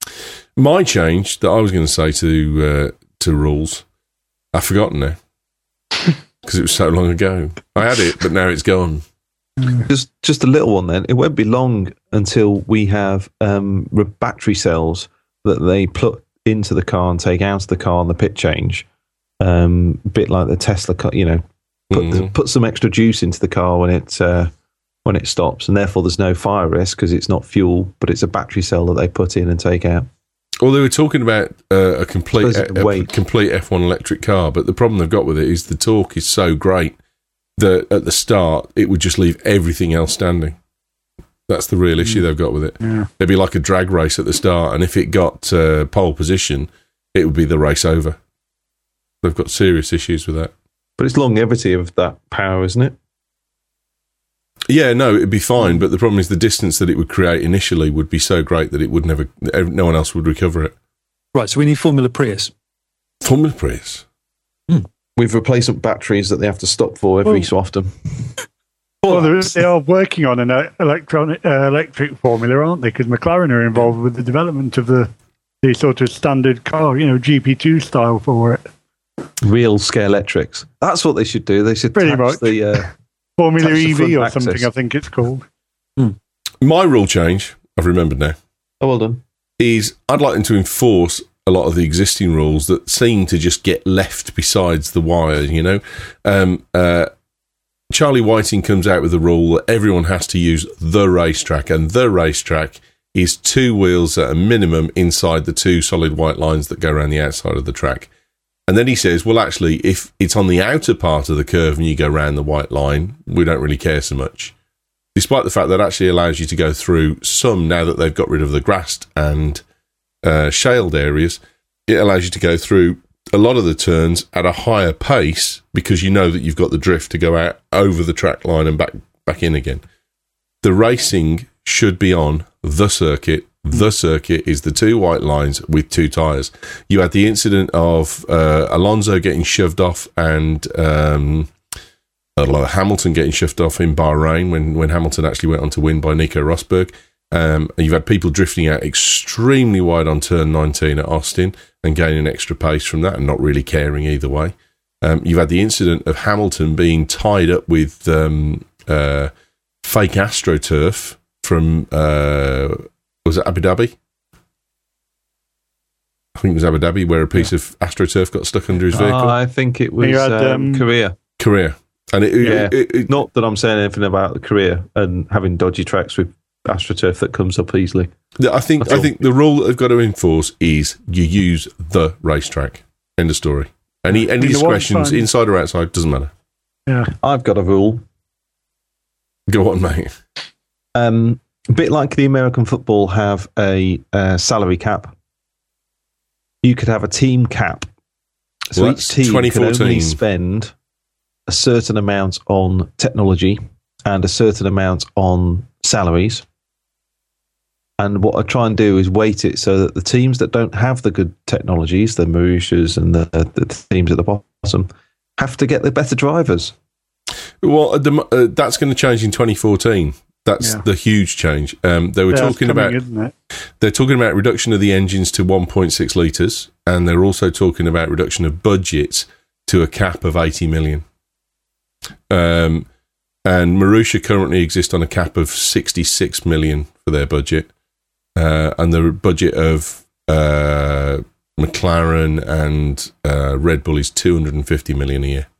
My change that I was going to say to uh, to rules, I've forgotten now, because it was so long ago. I had it, but now it's gone. Just just a little one then. It won't be long until we have um, battery cells that they put into the car and take out of the car on the pit change. Um, a bit like the Tesla car, you know, put, mm. the, put some extra juice into the car when it, uh, when it stops, and therefore there's no fire risk because it's not fuel, but it's a battery cell that they put in and take out. Well, they were talking about uh, a complete a, a complete F one electric car, but the problem they've got with it is the torque is so great that at the start it would just leave everything else standing. That's the real issue they've got with it. Yeah. It'd be like a drag race at the start, and if it got uh, pole position, it would be the race over. They've got serious issues with that. But it's longevity of that power, isn't it? Yeah, no, it'd be fine, but the problem is the distance that it would create initially would be so great that it would never, no one else would recover it. Right, so we need Formula Prius. Formula Prius? Hmm. With replacement batteries that they have to stop for every well, so often. Well, they are working on an electronic uh, electric formula, aren't they? Because McLaren are involved with the development of the, the sort of standard car, you know, G P two style for it. Real scale electrics. That's what they should do. They should pretty much the uh, Formula E V or axis. Something. I think it's called. Hmm. My rule change, I've remembered now. Oh, well done. Is I'd like them to enforce a lot of the existing rules that seem to just get left besides the wire. You know. Um, uh, Charlie Whiting comes out with a rule that everyone has to use the racetrack, and the racetrack is two wheels at a minimum inside the two solid white lines that go around the outside of the track. And then he says, well, actually, if it's on the outer part of the curve and you go around the white line, we don't really care so much. Despite the fact that it actually allows you to go through some, now that they've got rid of the grassed and uh, shaled areas, it allows you to go through a lot of the turns at a higher pace because you know that you've got the drift to go out over the track line and back back in again. The racing should be on the circuit. The circuit is the two white lines with two tyres. You had the incident of uh, Alonso getting shoved off and um, uh, Hamilton getting shoved off in Bahrain when, when Hamilton actually went on to win by Nico Rosberg. Um, and you've had people drifting out extremely wide on turn nineteen at Austin and gaining extra pace from that and not really caring either way. Um, you've had the incident of Hamilton being tied up with um, uh, fake AstroTurf from, uh, was it Abu Dhabi? I think it was Abu Dhabi, where a piece yeah. of AstroTurf got stuck under his vehicle. Uh, I think it was had, um, um, Korea. Korea. And it, yeah. it, it, it, Not that I'm saying anything about Korea and having dodgy tracks with AstroTurf that comes up easily. I think I think the rule that they've got to enforce is you use the racetrack. End of story. Any any discretions, inside or outside, doesn't matter. Yeah, I've got a rule. Go on, mate. Um, a bit like the American football have a uh, salary cap, you could have a team cap. So well, each team can only spend a certain amount on technology and a certain amount on salaries. And what I try and do is weight it so that the teams that don't have the good technologies, the Marushas and the, the teams at the bottom, have to get the better drivers. Well, the, uh, that's going to change in twenty fourteen. That's yeah. the huge change. Um, they were yeah, talking coming, about they're talking about reduction of the engines to one point six litres, and they're also talking about reduction of budgets to a cap of eighty million. Um, and Marussia currently exist on a cap of sixty-six million for their budget. Uh, and the budget of uh, McLaren and uh, Red Bull is two hundred fifty million a year.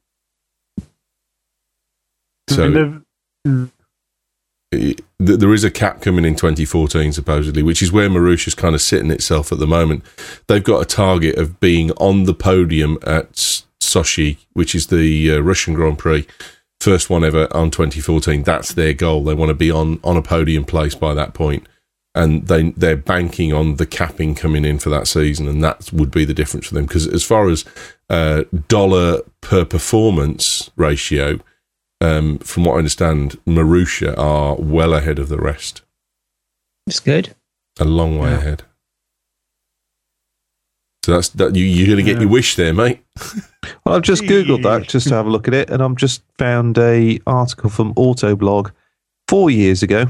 So it, there is a cap coming in twenty fourteen, supposedly, which is where Marussia's kind of sitting itself at the moment. They've got a target of being on the podium at Sochi, which is the uh, Russian Grand Prix, first one ever on twenty fourteen. That's their goal. They want to be on, on a podium place by that point. And they, they're banking on the capping coming in for that season, and that would be the difference for them. Because as far as uh, dollar per performance ratio, um, from what I understand, Marussia are well ahead of the rest. That's good. A long way yeah. ahead. So that's that. You, you're going to get yeah. your wish there, mate. Well, I've just Googled that just to have a look at it, and I've just found a article from Autoblog four years ago.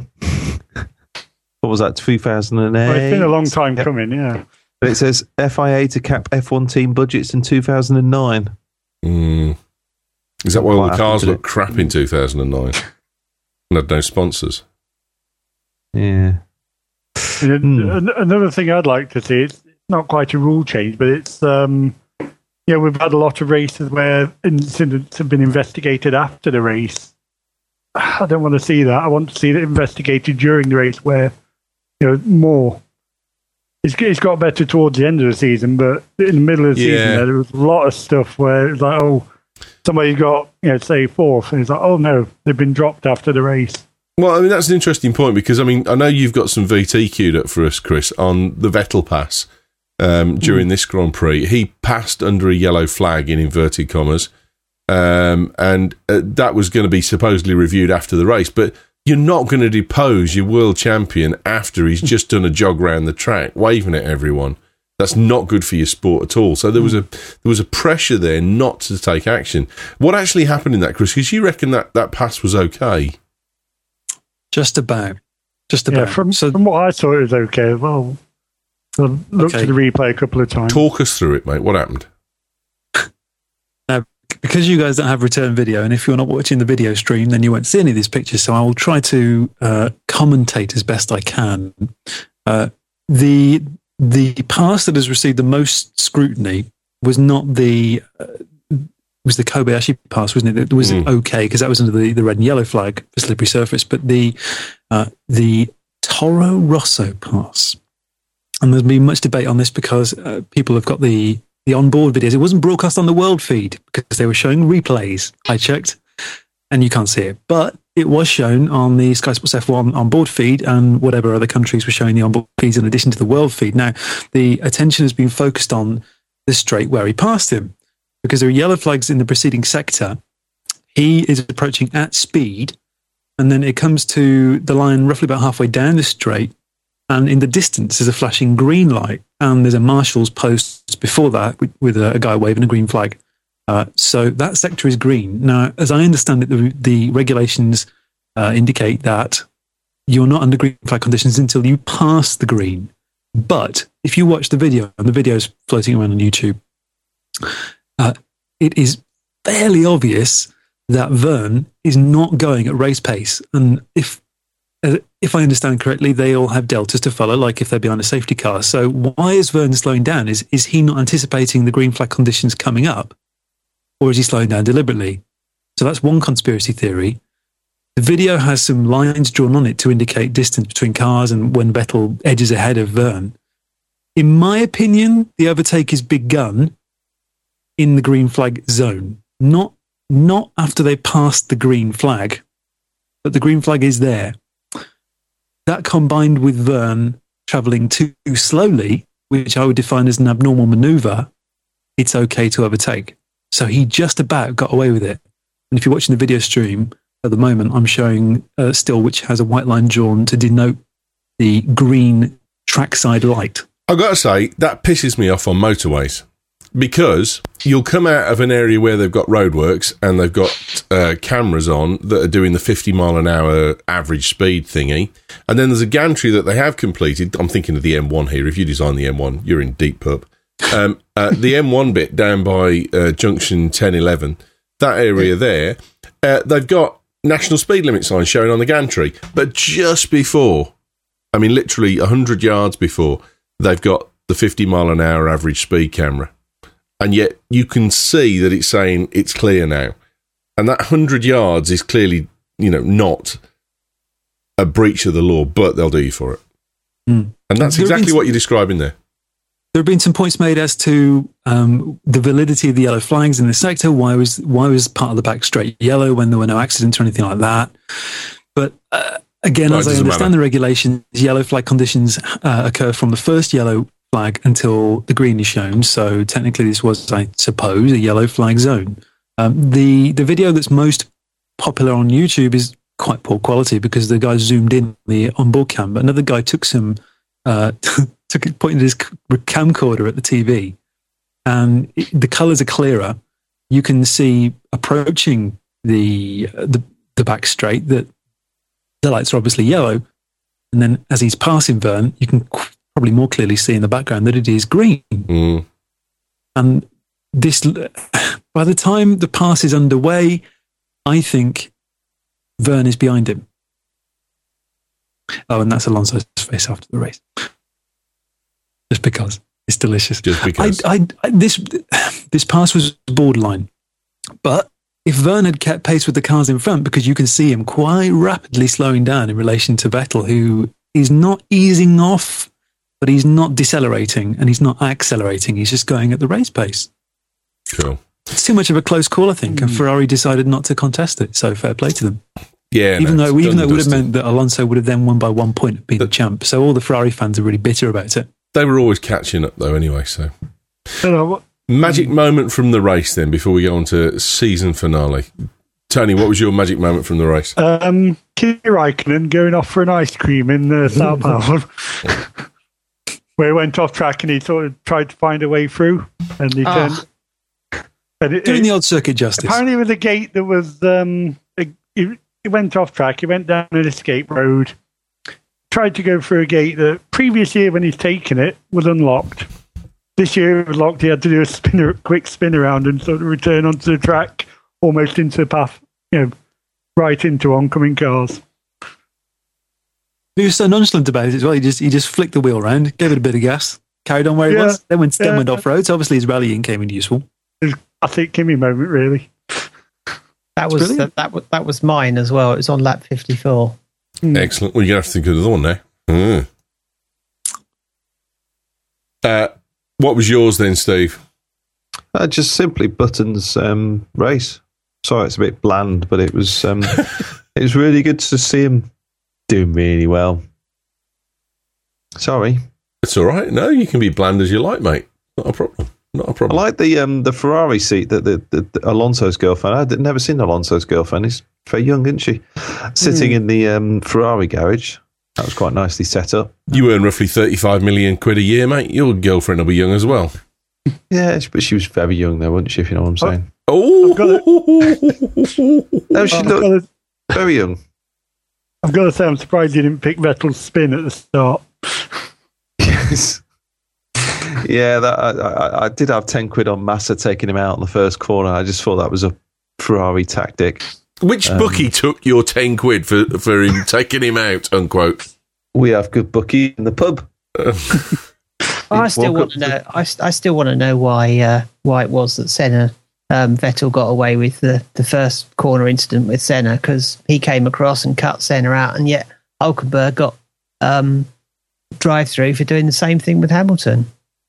What was that, two thousand eight? Well, it's been a long time yep. coming, yeah. But it says F I A to cap F one team budgets in two thousand nine. Mm. Is that why all the cars looked crap in two thousand nine? And had no sponsors? Yeah. Mm. Another thing I'd like to see, it's not quite a rule change, but it's, um, yeah, we've had a lot of races where incidents have been investigated after the race. I don't want to see that. I want to see it investigated during the race where, you know, more. It's, it's got better towards the end of the season, but in the middle of the yeah. season, there, there was a lot of stuff where it's like, oh, somebody got, you know, say fourth, and it's like, oh no, they've been dropped after the race. Well, I mean, that's an interesting point because, I mean, I know you've got some V T queued up for us, Chris, on the Vettel pass um, during mm. this Grand Prix. He passed under a yellow flag in inverted commas, um, and uh, that was going to be supposedly reviewed after the race, but you're not going to depose your world champion after he's just done a jog round the track, waving at everyone. That's not good for your sport at all. So there was a there was a pressure there not to take action. What actually happened in that, Chris? Because you reckon that that pass was okay? Just about, just about. Yeah, from so, from what I saw, it was okay. Well, I looked okay. at the replay a couple of times. Talk us through it, mate. What happened? Now, because you guys don't have return video, and if you're not watching the video stream, then you won't see any of these pictures. So I will try to uh, commentate as best I can. Uh, the the pass that has received the most scrutiny was not the uh, was the Kobayashi pass, wasn't it? It was mm. okay because that was under the, the red and yellow flag for slippery surface, but the uh, the Toro Rosso pass, and there's been much debate on this because uh, people have got the the onboard videos. It wasn't broadcast on the world feed because they were showing replays. I checked, and you can't see it, but it was shown on the Sky Sports F one onboard feed and whatever other countries were showing the onboard feeds in addition to the world feed. Now, the attention has been focused on the straight where he passed him because there are yellow flags in the preceding sector. He is approaching at speed, and then it comes to the line roughly about halfway down the straight, and in the distance there's a flashing green light, and there's a marshal's post before that with, with a, a guy waving a green flag. Uh, so that sector is green. Now, as I understand it, the, the regulations uh, indicate that you're not under green flag conditions until you pass the green. But if you watch the video, and the video is floating around on YouTube, uh, it is fairly obvious that Vern is not going at race pace. And if uh, if I understand correctly, they all have deltas to follow, like if they're behind a safety car. So why is Vern slowing down? Is is he not anticipating the green flag conditions coming up? Or is he slowing down deliberately? So that's one conspiracy theory. The video has some lines drawn on it to indicate distance between cars and when Vettel edges ahead of Vern. In my opinion, the overtake is begun in the green flag zone. Not, not after they passed the green flag, but the green flag is there. that combined with Vern travelling too slowly, which I would define as an abnormal manoeuvre, it's okay to overtake. So he just about got away with it. And if you're watching the video stream at the moment, I'm showing a still which has a white line drawn to denote the green trackside light. I've got to say, that pisses me off on motorways, because you'll come out of an area where they've got roadworks and they've got uh, cameras on that are doing the fifty mile an hour average speed thingy, and then there's a gantry that they have completed. I'm thinking of the M one here. If you design the M one, you're in deep pup. Um, uh, the M one bit down by uh, junction ten eleven, that area there, uh, they've got national speed limit signs showing on the gantry, but just before, I mean literally one hundred yards before, they've got the fifty mile an hour average speed camera. And yet you can see that it's saying it's clear now. And that one hundred yards is clearly, you know, not a breach of the law, but they'll do you for it. Mm. And that's There have exactly been what some- you're describing there. There have been some points made as to um, the validity of the yellow flags in the sector. Why was why was part of the back straight yellow when there were no accidents or anything like that? But uh, again, Well, it as I doesn't understand matter. the regulations, yellow flag conditions uh, occur from the first yellow flag until the green is shown. So technically, this was, I suppose, a yellow flag zone. Um, the the video that's most popular on YouTube is quite poor quality because the guy zoomed in the onboard cam, but another guy took some. Uh, took it, pointed his camcorder at the T V, and it, the colours are clearer. You can see approaching the the, the back straight that the lights are obviously yellow, and then as he's passing Vern, you can qu- probably more clearly see in the background that it is green. Mm. And this, by the time the pass is underway, I think Vern is behind him. Oh, and that's Alonso's face after the race. Just because it's delicious. Just because. I, I, I, this this pass was borderline, but if Vern had kept pace with the cars in front, because you can see him quite rapidly slowing down in relation to Vettel, who is not easing off, but he's not decelerating and he's not accelerating. He's just going at the race pace. Cool. It's too much of a close call, I think, and Ferrari decided not to contest it. So fair play to them. Yeah, even no, though it's even done though it and would have dusted. meant that Alonso would have then won by one point and been the champ. So all the Ferrari fans are really bitter about it. They were always catching up, though, anyway, so... So, what- Magic moment from the race, then, before we go on to season finale. Tony, what was your magic moment from the race? Um, Kimi Raikkonen going off for an ice cream in uh, Sao Paulo, where he went off track and he sort of tried to find a way through, and he Ah. turned. And it, Doing it- the old circuit justice. apparently, there was a gate that was. Um, a, he, he went off track. He went down an escape road. Tried to go through a gate that previous year, when he's taken it, was unlocked. This year it was locked. He had to do a spin, quick spin around and sort of return onto the track, almost into the path, you know, right into oncoming cars. He was so nonchalant about it as well. He just he just flicked the wheel around, gave it a bit of gas, carried on where he Yeah. was. Then went, then Yeah. went off road. So obviously his rallying came in useful. I think Kimi moment, really. That was brilliant. that, that was that was mine as well. It was on lap fifty-four. Excellent. Well, you're going to have to think of another one now. Mm. Uh, what was yours then, Steve? Uh, just simply Button's um, race. Sorry, it's a bit bland, but it was um, it was really good to see him doing really well. Sorry, It's all right. No, you can be bland as you like, mate. Not a problem. Not a I problem. like the um, the Ferrari seat that the, the, the Alonso's girlfriend. I'd never seen Alonso's girlfriend. She's very young, isn't she? Sitting in the um, Ferrari garage. That was quite nicely set up. You earn roughly thirty-five million quid a year, mate. Your girlfriend will be young as well. Yeah, but she was very young though, wasn't she? If you know what I'm saying. Oh, No, she I've looked got, to, very young. I've got to say, I'm surprised you didn't pick Vettel's spin at the start. Yes. Yeah, that I, I, I did have ten quid on Massa taking him out in the first corner. I just thought that was a Ferrari tactic. which Um, bookie took your ten quid for for him taking him out? Unquote. We have good bookie in the pub. I still Walk want up to know. I, I still want to know why uh, why it was that Senna um, Vettel got away with the, the first corner incident with Senna, because he came across and cut Senna out, and yet Hulkenberg got um, drive through for doing the same thing with Hamilton.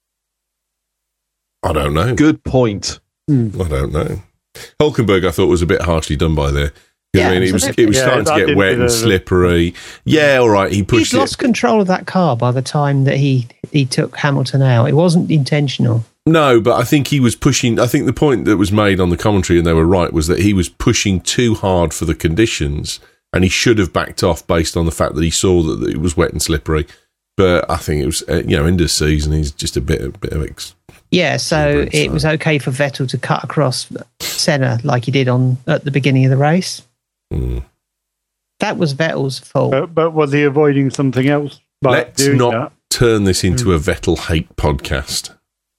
I don't know. Good point. I don't know. Hulkenberg, I thought, was a bit harshly done by there. You know Yeah, what I mean, it was it absolutely. was Yeah, starting that to get didn't wet do and the- slippery. Yeah, all right, he pushed He'd it. lost control of that car by the time that he he took Hamilton out. It wasn't intentional. No, but I think he was pushing. I think the point that was made on the commentary, and they were right, was that he was pushing too hard for the conditions, and he should have backed off based on the fact that he saw that it was wet and slippery. But I think it was, uh, you know, end of season, he's just a bit, a bit of ex- Yeah, so Super it was inside. okay for Vettel to cut across Senna like he did on at the beginning of the race. Mm. That was Vettel's fault. But, but was he avoiding something else by Let's doing not that? turn this into a Vettel hate podcast.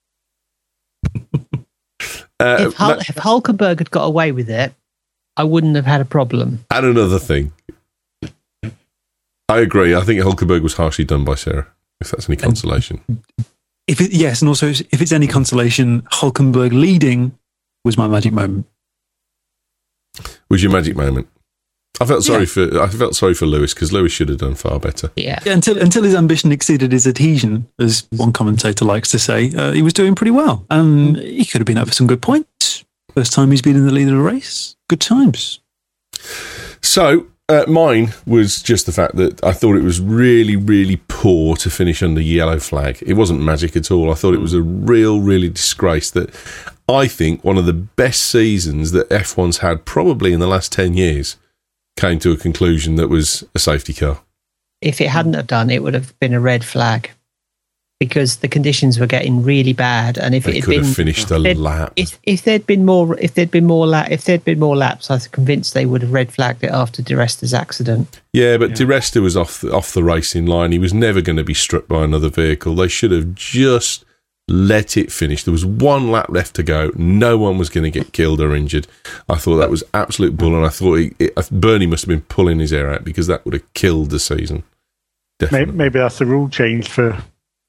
uh, if, Hul- if Hulkenberg had got away with it, I wouldn't have had a problem. and another thing, I agree. I think Hulkenberg was harshly done by Sarah. If that's any consolation, If it, yes, and also if it's any consolation, Hulkenberg leading was my magic moment. was your magic moment? I felt sorry Yeah. for I felt sorry for Lewis because Lewis should have done far better. Yeah. Yeah, until until his ambition exceeded his adhesion, as one commentator likes to say, uh, he was doing pretty well, and he could have been up for some good points. First time he's been in the lead of the race, good times. So uh, mine was just the fact that I thought it was really, really poor to finish under yellow flag. It wasn't magic at all. I thought it was a real, really disgrace that I think one of the best seasons that F one's had probably in the last ten years came to a conclusion that was a safety car. If it hadn't have done, it would have been a red flag because the conditions were getting really bad. And if They it had could been have finished a they'd- lap. if if there'd been more, if there'd been more lap, if there'd been more laps, I'm convinced they would have red flagged it after Di Resta's accident. Yeah, but Di Resta was off the, off the racing line. He was never going to be struck by another vehicle. They should have just let it finish. There was one lap left to go. No one was going to get killed or injured. I thought that was absolute bull, and I thought he, it, Bernie must have been pulling his hair out because that would have killed the season. Maybe, Definitely. maybe that's the rule change for.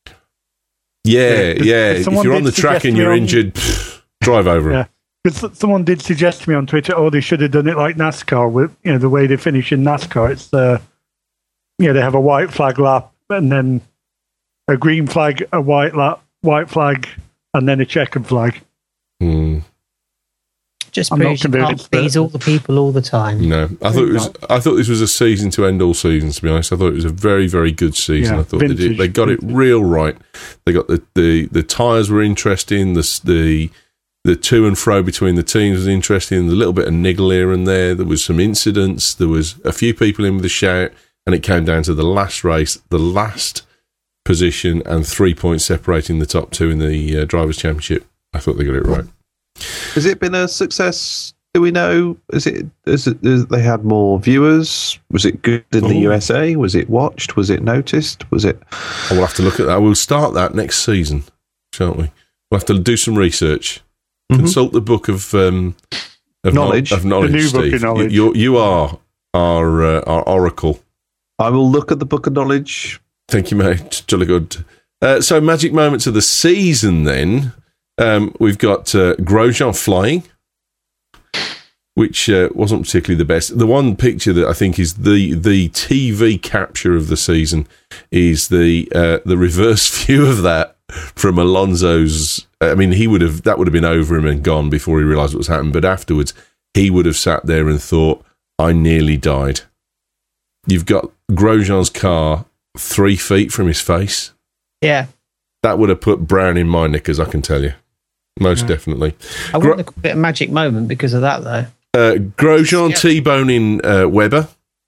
Yeah, Yeah, yeah. if If someone you're on did the track suggest and me you're on- injured, pff, drive over Yeah. him. Because someone did suggest to me on Twitter, oh, they should have done it like NASCAR. With you know the way they finish in NASCAR, it's uh, you know they have a white flag lap and then a green flag, a white lap, white flag, and then a checkered flag. Hmm. Just I'm not proves you can't convinced, but- please all the people all the time. No, I thought it was. I thought this was a season to end all seasons. To be honest, I thought it was a very, very good season. Yeah, I thought they did. vintage. They got it real right. They got the the, the tyres were interesting. The s- the the to and fro between the teams was interesting. A little bit of niggle here and there. There was some incidents. There was a few people in with a shout, and it came down to the last race, the last position, and three points separating the top two in the uh, drivers' championship. I thought they got it right. Has it been a success? Do we know? Is it? Is it? Is they had more viewers? Was it good in the Ooh. U S A? Was it watched? Was it noticed? Was it? I will have to look at that. We'll start that next season, shan't we? We'll have to do some research. Mhm. Consult the book of um, of Knowledge. Of knowledge, The new book Steve. of knowledge. You, you are our uh, our oracle. I will look at the book of knowledge. Thank you, mate. Jolly good. Uh, so, magic moments of the season. Then um, we've got uh, Grosjean flying, which uh, wasn't particularly the best. The one picture that I think is the the T V capture of the season is the uh, the reverse view of that from Alonso's. I mean, he would have that would have been over him and gone before he realised what was happening. But afterwards, he would have sat there and thought, "I nearly died." You've got Grosjean's car three feet from his face. Yeah. That would have put Brown in my knickers, I can tell you. Most Yeah. definitely. I Gro- wouldn't have called it a magic moment because of that, though. Uh, Grosjean Yeah. T-boning uh, Webber.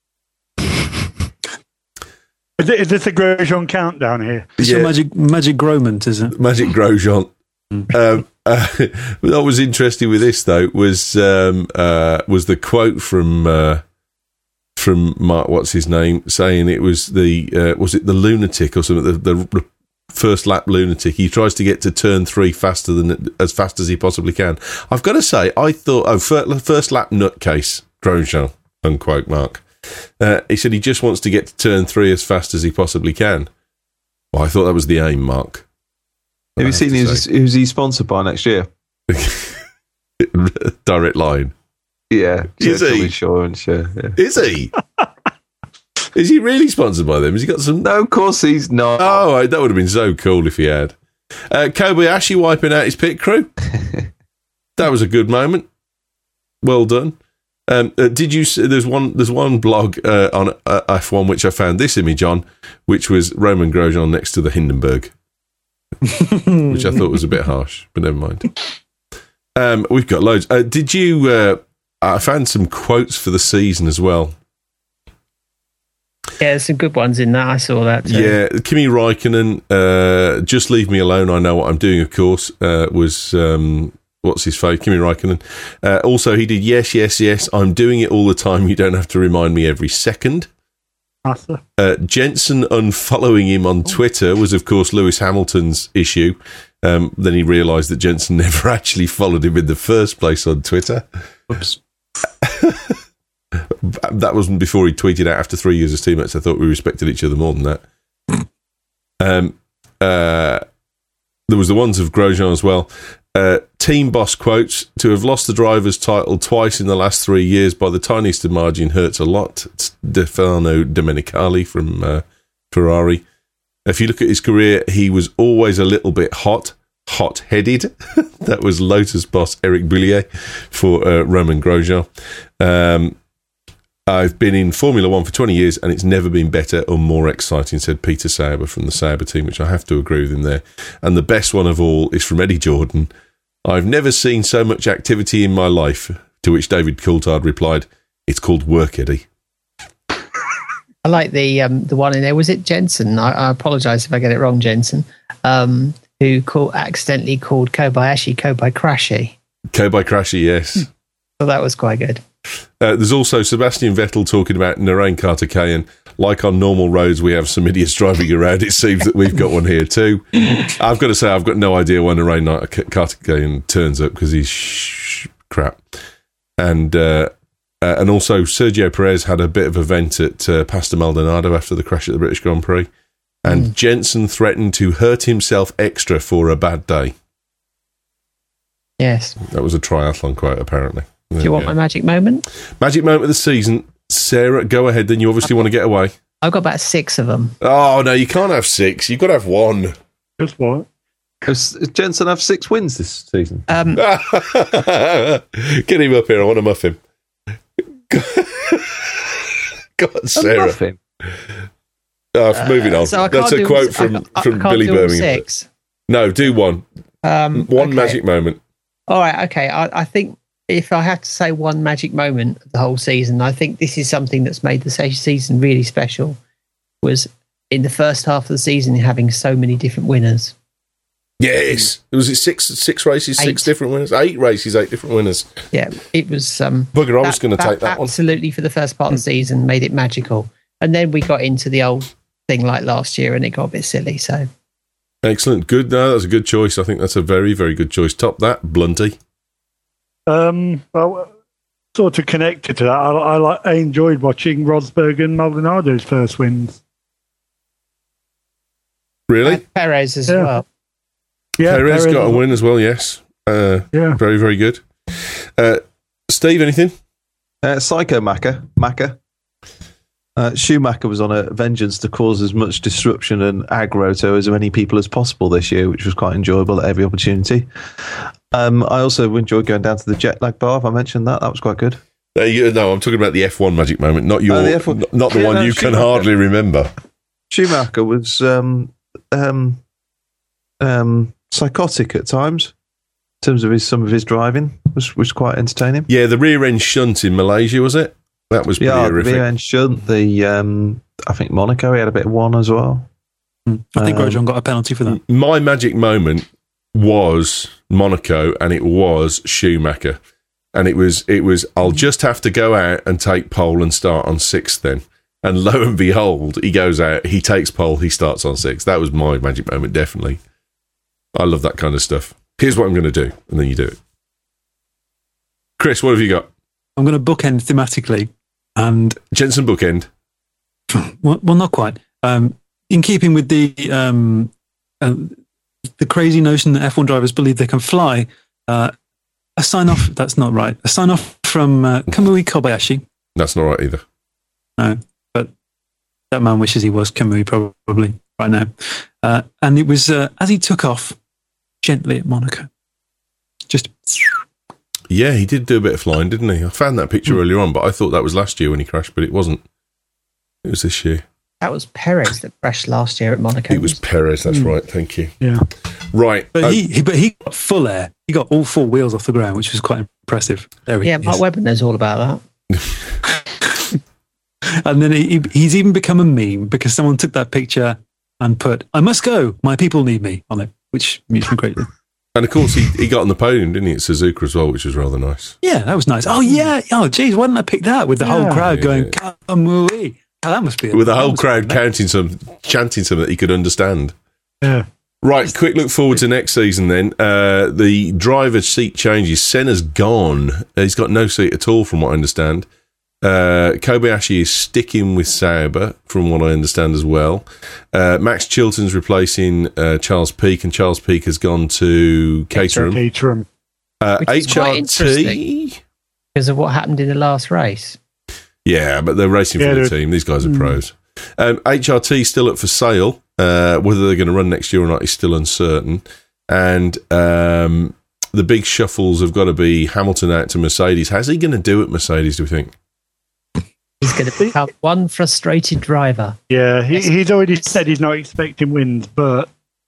Is, it, is this a Grosjean countdown here? It's Yeah. your magic magic Gromant, is it? Magic Grosjean. um, uh, what was interesting with this though was um, uh, was the quote from uh, from Mark, what's his name, saying it was the uh, was it the lunatic or something, the, the, the first lap lunatic. He tries to get to turn three faster than as fast as he possibly can. I've got to say, I thought, oh, first, first lap nutcase Grosjean, unquote Mark. Uh, he said he just wants to get to turn three as fast as he possibly can. Well, I thought that was the aim, Mark. Have I you seen to who's, who's he sponsored by next year? say. Direct Line. Yeah, Is Churchill he? Insurance. Yeah, yeah. Is he? Is he really sponsored by them? Has he got some? No, of course he's not. Oh, that would have been so cool if he had. Uh, Kobayashi wiping out his pit crew. That was a good moment. Well done. Um, uh, did you? There's one. There's one blog uh, on uh, F one which I found this image on, which was Roman Grosjean next to the Hindenburg, which I thought was a bit harsh, but never mind. Um, we've got loads. Uh, did you? Uh, I found some quotes for the season as well. Yeah, there's some good ones in that. I saw that too. Yeah, Kimi Räikkönen, uh, just leave me alone. I know what I'm doing, of course, uh, was, um, what's his face? Kimi Räikkönen. Uh, also, he did, yes, yes, yes, I'm doing it all the time. You don't have to remind me every second. Awesome. Uh, Jensen unfollowing him on Twitter was, of course, Lewis Hamilton's issue. Um, then he realised that Jensen never actually followed him in the first place on Twitter. Oops. That wasn't before he tweeted out after three years as teammates. I thought we respected each other more than that. Um, uh, there was the ones of Grosjean as well. Uh, team boss quotes: "To have lost the driver's title twice in the last three years by the tiniest of margin hurts a lot." It's Stefano Domenicali from uh, Ferrari. If you look at his career, he was always a little bit hot, hot-headed. That was Lotus boss Eric Boulier for uh, Roman Grosjean. Um, I've been in Formula One for twenty years and it's never been better or more exciting, said Peter Sauber from the Sauber team, which I have to agree with him there. And the best one of all is from Eddie Jordan. "I've never seen so much activity in my life," to which David Coulthard replied, "It's called work, Eddie." I like the um, the one in there. Was it Jensen? I, I apologise if I get it wrong, Jensen, um, who call, accidentally called Kobayashi Kobayashi. Kobayashi, yes. So that was quite good. Uh, there's also Sebastian Vettel talking about Narain Karthikeyan. "Like on normal roads, we have some idiots driving around. It seems that we've got one here too." I've got to say, I've got no idea when Narain Karthikeyan turns up because he's sh- crap. And uh, uh, and also Sergio Perez had a bit of a vent at uh, Pastor Maldonado after the crash at the British Grand Prix. And mm. Jensen threatened to hurt himself extra for a bad day. Yes. That was a triathlon quote, apparently. Do you want my magic moment? Magic moment of the season. Sarah, go ahead then. You obviously want to get away. I've got about six of them. Oh, no, you can't have six. You've got to have one. Just what? Does Jensen have six wins this season? Um, Get him up here. I want to muff him. God, Sarah. Muff him? Oh, moving on. Uh, so That's a quote from, I, I, from I Billy do all Birmingham. Six. No, do one. Um, one okay. magic moment. All right, okay. I, I think if I had to say one magic moment of the whole season, I think this is something that's made the season really special, was in the first half of the season having so many different winners. Yes. Was it six six races, eight. six different winners? Eight races, eight different winners. Yeah, it was... Um, Bugger, I was that, going to that, take that one. Absolutely, for the first part of the season, made it magical. And then we got into the old thing like last year and it got a bit silly, so... Excellent. Good. No, that's a good choice. I think that's a very, very good choice. Top that, Blunty. Um, well, sort of connected to that, I, I, like, I enjoyed watching Rosberg and Maldonado's first wins. Really? And Perez as Yeah. well. Yeah, Perez Perez got a win as well, yes. Uh, Yeah. Very, very good. Uh, Steve, anything? Uh, Psycho Macca. Macca. Uh, Schumacher was on a vengeance to cause as much disruption and aggro to as many people as possible this year, which was quite enjoyable at every opportunity. Um, I also enjoyed going down to the jet lag bar. If I mentioned that, that was quite good. Uh, you, no, I'm talking about the F one magic moment, not your, Oh, the F one. not, not the Yeah, one no, you can Schumacher. hardly remember. Schumacher was um, um, um, psychotic at times in terms of his some of his driving. Was was quite entertaining. Yeah, the rear end shunt in Malaysia, was it? That was pretty Yeah, the horrific. rear end shunt. The um, I think Monaco, he had a bit of one as well. I think Um, Grosjean got a penalty for that. My magic moment was Monaco, and it was Schumacher, and it was it was. I'll just have to go out and take pole and start on sixth then. And lo and behold, he goes out, he takes pole, he starts on sixth. That was my magic moment, definitely. I love that kind of stuff. Here's what I'm going to do, and then you do it. Chris, what have you got? I'm going to bookend thematically, and Jensen bookend. well, well not quite. Um, in keeping with the um, uh, the crazy notion that F one drivers believe they can fly, uh, a sign off. That's not right. A sign off from uh, Kamui Kobayashi. That's not right either. No, but that man wishes he was Kamui probably right now. Uh, and it was uh, as he took off gently at Monaco, just Yeah, he did do a bit of flying, didn't he? I found that picture Hmm. earlier on, but I thought that was last year when he crashed, but it wasn't. It was this year. That was Perez that crashed last year at Monaco. It was Perez, that's right, thank you. Yeah. Right. But oh, he, he, but he got full air. He got all four wheels off the ground, which was quite impressive. There he Yeah, is. Mark Webber knows all about that. And then he, he's even become a meme because someone took that picture and put, "I must go, my people need me" on it, which amused me greatly. and of course, he, he got on the podium, didn't he, at Suzuka as well, which was rather nice. Yeah, that was nice. Oh, yeah. Oh, geez, why didn't I pick that with the whole Yeah. crowd Yeah, going, yeah. "Kamui"? Oh, that must be With the that whole must crowd be- counting some, chanting something that he could understand. Yeah. Right, quick look forward to next season then. Uh, the driver's seat changes. Senna's gone. He's got no seat at all, from what I understand. Uh, Kobayashi is sticking with Sauber, from what I understand as well. Uh, Max Chilton's replacing uh, Charles Peake, and Charles Peake has gone to Caterham. Caterham. Uh, Which is quite H R T. because of what happened in the last race. Yeah, but they're racing Yeah, for the they're- team. These guys are pros. Um, H R T still up for sale. Uh, whether they're going to run next year or not is still uncertain. And um, the big shuffles have got to be Hamilton out to Mercedes. How's he going to do at Mercedes, do we think? He's going to become one frustrated driver. Yeah, he, he's already said he's not expecting wins, but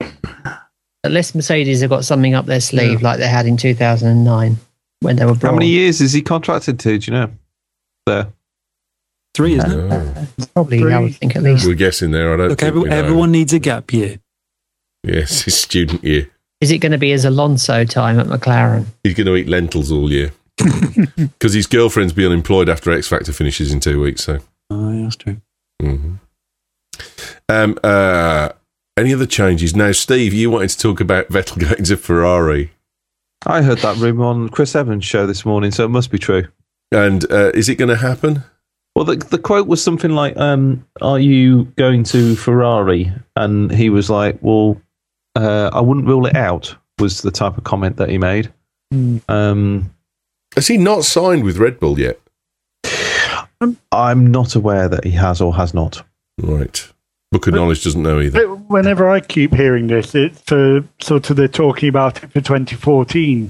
Unless Mercedes have got something up their sleeve like they had in two thousand nine when they were How brought. many years is he contracted to? Do you know? There. Three, isn't it? Oh, Probably, I would think at least. we're guessing there. I don't Look, think every, we know. everyone needs a gap year. Yes, it's student year. Is it going to be his Alonso time at McLaren? He's going to eat lentils all year. Because his girlfriend's be unemployed after X Factor finishes in two weeks. So, Oh, yeah, that's true. mhm. um, uh, any other changes? Now, Steve, you wanted to talk about Vettel going to Ferrari. I heard that rumour on Chris Evans' show this morning, so it must be true. And uh, is it going to happen? Well, the, the quote was something like, um, "Are you going to Ferrari?" And he was like, "Well, uh, I wouldn't rule it out." Was the type of comment that he made. Um, Has he not signed with Red Bull yet? I'm not aware that he has or has not. Right. Book of Knowledge doesn't know either. but whenever I keep hearing this, it's for sort of they're talking about it for twenty fourteen.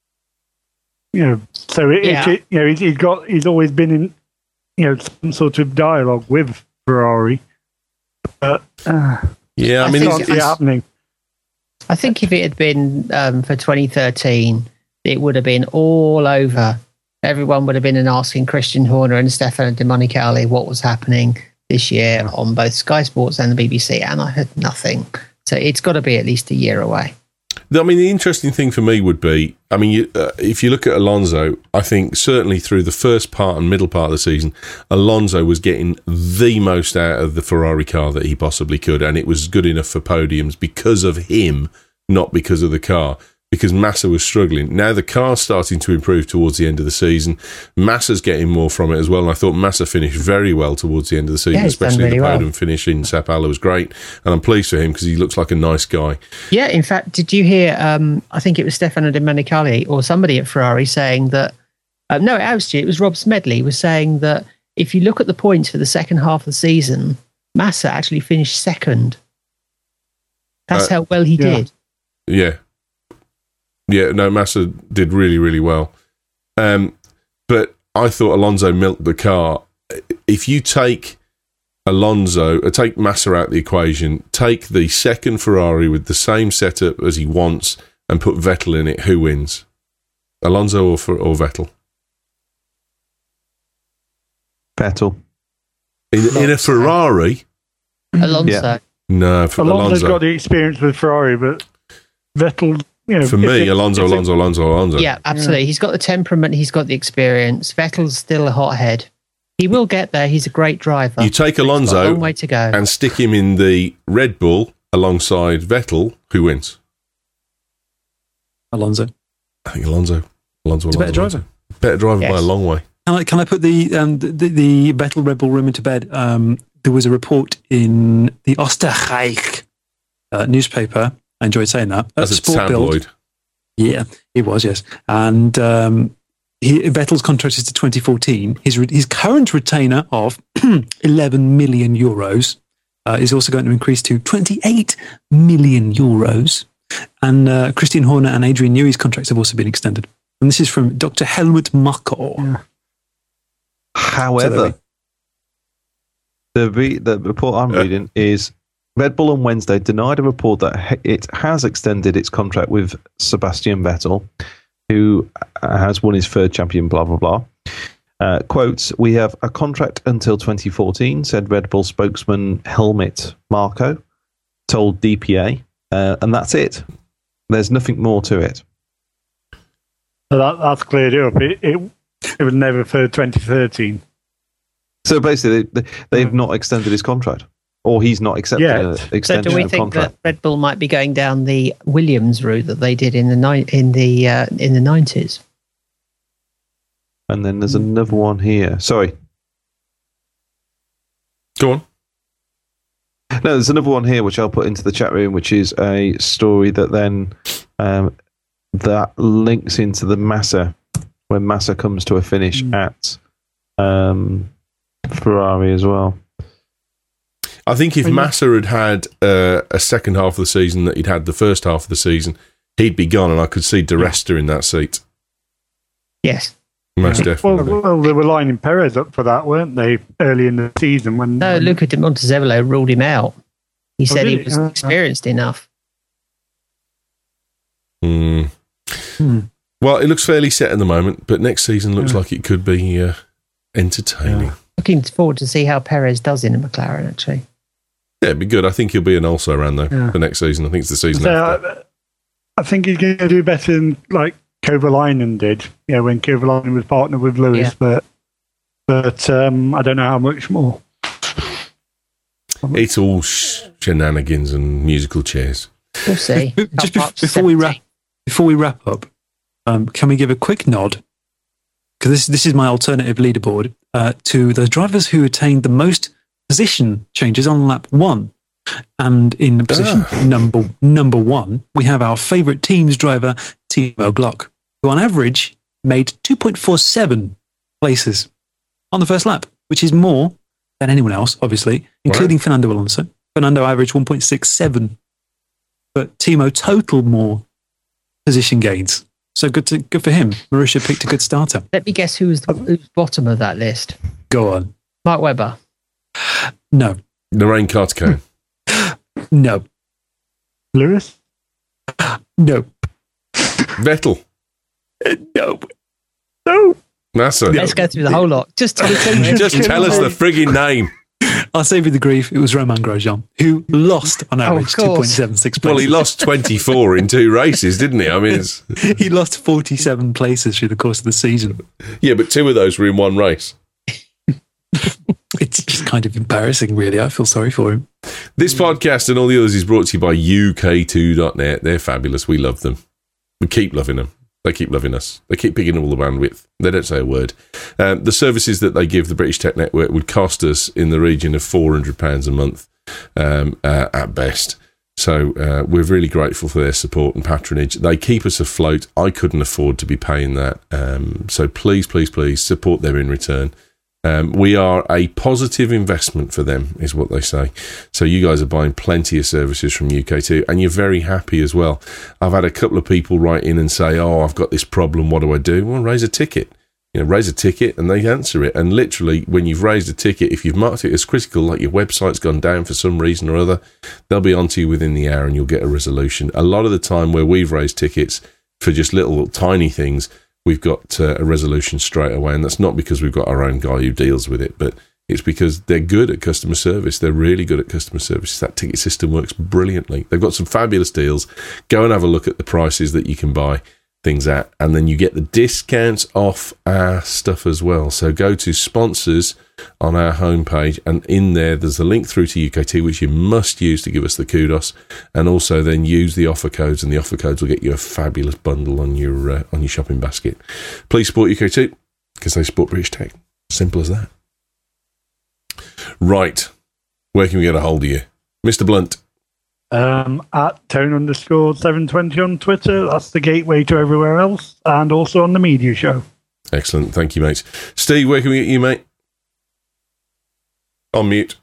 You know, so it, Yeah. it, you know he's, he's got he's always been in you know some sort of dialogue with Ferrari, but uh, Yeah, I, I mean, think he's, can't see it happening. I think if it had been um, for twenty thirteen, it would have been all over. Everyone would have been asking Christian Horner and Stefano Domenicali what was happening this year on both Sky Sports and the B B C, and I heard nothing. So it's got to be at least a year away. I mean, the interesting thing for me would be, I mean, you, uh, if you look at Alonso, I think certainly through the first part and middle part of the season, Alonso was getting the most out of the Ferrari car that he possibly could, and it was good enough for podiums because of him, not because of the car. Because Massa was struggling. Now the car's starting to improve towards the end of the season. Massa's getting more from it as well. And I thought Massa finished very well towards the end of the season, Yeah, he's done especially really the well. podium finish in Sao Paulo was great. And I'm pleased for him because he looks like a nice guy. Yeah, in fact, did you hear? Um, I think it was Stefano Domenicali or somebody at Ferrari saying that. Uh, no, it was it was Rob Smedley was saying that if you look at the points for the second half of the season, Massa actually finished second. That's Uh, how well he yeah. did. Yeah. Yeah, no, Massa did really, really well. Um, but I thought Alonso milked the car. If you take Alonso, uh, take Massa out the equation, take the second Ferrari with the same setup as he wants and put Vettel in it, who wins? Alonso or, or Vettel? Vettel. In, in a Ferrari? Alonso. Yeah. No, for Alonso's Alonso. got the experience with Ferrari, but Vettel, you know, For if me, it- Alonso, if it- Alonso, Alonso, Alonso. Yeah, absolutely. He's got the temperament. He's got the experience. Vettel's still a hothead. He will get there. He's a great driver. You take He's got a Alonso long way to go. and stick him in the Red Bull alongside Vettel, who wins? Alonso. I think Alonso. Alonso, He's Alonso, a better driver. Alonso. Better driver by Yes. a long way. Can I, can I put the, um, the, the, the Vettel Red Bull rumor to bed? Um, there was a report in the Oostenrijk uh, newspaper. I enjoyed saying that. Uh, As a Sport Bild. tabloid. Yeah, it was, yes. And um, he, Vettel's contract is to twenty fourteen. His, re- his current retainer of eleven million euros uh, is also going to increase to twenty-eight million euros. And uh, Christian Horner and Adrian Newey's contracts have also been extended. And this is from Doctor Helmut Marko. Yeah. However, the re- the report I'm Yeah. reading is Red Bull on Wednesday denied a report that he- it has extended its contract with Sebastian Vettel, who has won his third champion, blah, blah, blah. Uh, quotes, we have a contract until twenty fourteen, said Red Bull spokesman Helmut Marko, told D P A, uh, and that's it. There's nothing more to it. So that, that's cleared up. It, it it was never for twenty thirteen. So basically, they, they've not extended his contract, or he's not accepted Yet. an So extension do we of think contract. that Red Bull might be going down the Williams route that they did in the ni- in the uh, in the nineties? And then there's another one here. Sorry. Go on. No, there's another one here which I'll put into the chat room, which is a story that then um, that links into the Massa when Massa comes to a finish Mm. at um, Ferrari as well. I think if Well, you- Massa had had uh, a second half of the season that he'd had the first half of the season, he'd be gone, and I could see De Resta in that seat. Yes. Most Well, definitely. well, they were lining Perez up for that, weren't they, early in the season? When No, when- Luca de Montezemolo ruled him out. He said he really? was Uh, experienced enough. Hmm. Hmm. Well, it looks fairly set at the moment, but next season looks Yeah. like it could be uh, entertaining. Yeah. Looking forward to see how Perez does in a McLaren, actually. Yeah, it'd be good. I think he'll be an also around though Yeah. for next season. I think it's the season So, after. uh, I think he's going to do better than like Kovalainen did. Yeah, when Kovalainen was partnered with Lewis, Yeah. but but um, I don't know how much more. It's all sh- shenanigans and musical chairs. We'll see. Be- Just Up bef- to before we seventy. wrap, before we wrap up, um, can we give a quick nod? Because this this is my alternative leaderboard uh, to the drivers who attained the most position changes on lap one. And in position Ah. number number one, we have our favourite team's driver, Timo Glock, who on average made two point four seven places on the first lap, which is more than anyone else, obviously, including Fernando Alonso. Fernando averaged one point six seven, but Timo total more position gains. So good to good for him. Marussia picked a good starter. Let me guess who's, who's bottom of that list. Go on. Mark Webber. No, Lorraine Cartacone. no, Lewis? no, Vettel. no. No. That's a, Let's go through the whole lot. Just tell me. just tell us the frigging name. I'll save you the grief. It was Romain Grosjean, who lost on average two course. point seven six places. Well, he lost twenty-four in two races, didn't he? I mean, it's, He lost forty-seven places through the course of the season. yeah, but two of those were in one race. It's just kind of embarrassing, really. I feel sorry for him. This podcast and all the others is brought to you by U K two dot net. They're fabulous. We love them. We keep loving them. They keep loving us. They keep picking up all the bandwidth. They don't say a word. Um, the services that they give the British Tech Network would cost us in the region of four hundred pounds a month um, uh, at best. So uh, we're really grateful for their support and patronage. They keep us afloat. I couldn't afford to be paying that. Um, so please, please, please support them in return. Um, we are a positive investment for them, is what they say. So you guys are buying plenty of services from U K two, and you're very happy as well. I've had a couple of people write in and say, oh, I've got this problem, what do I do? Well, raise a ticket. You know, raise a ticket and they answer it. And literally, when you've raised a ticket, if you've marked it as critical, like your website's gone down for some reason or other, they'll be on to you within the hour and you'll get a resolution. A lot of the time where we've raised tickets for just little tiny things, we've got uh, a resolution straight away. And that's not because we've got our own guy who deals with it, but it's because they're good at customer service. They're really good at customer service. That ticket system works brilliantly. They've got some fabulous deals. Go and have a look at the prices that you can buy things at, and then you get the discounts off our stuff as well. So go to sponsors on our homepage, and in there there's a link through to U K T, which you must use to give us the kudos, and also then use the offer codes, and the offer codes will get you a fabulous bundle on your uh, on your shopping basket. Please support U K T because they support British Tech. Simple as that. Right, where can we get a hold of you, Mister Blunt? Um, at tone underscore seven twenty on Twitter. That's the gateway to everywhere else, and also on the media show. Excellent, thank you, mate. Steve, where can we get you, mate? On mute.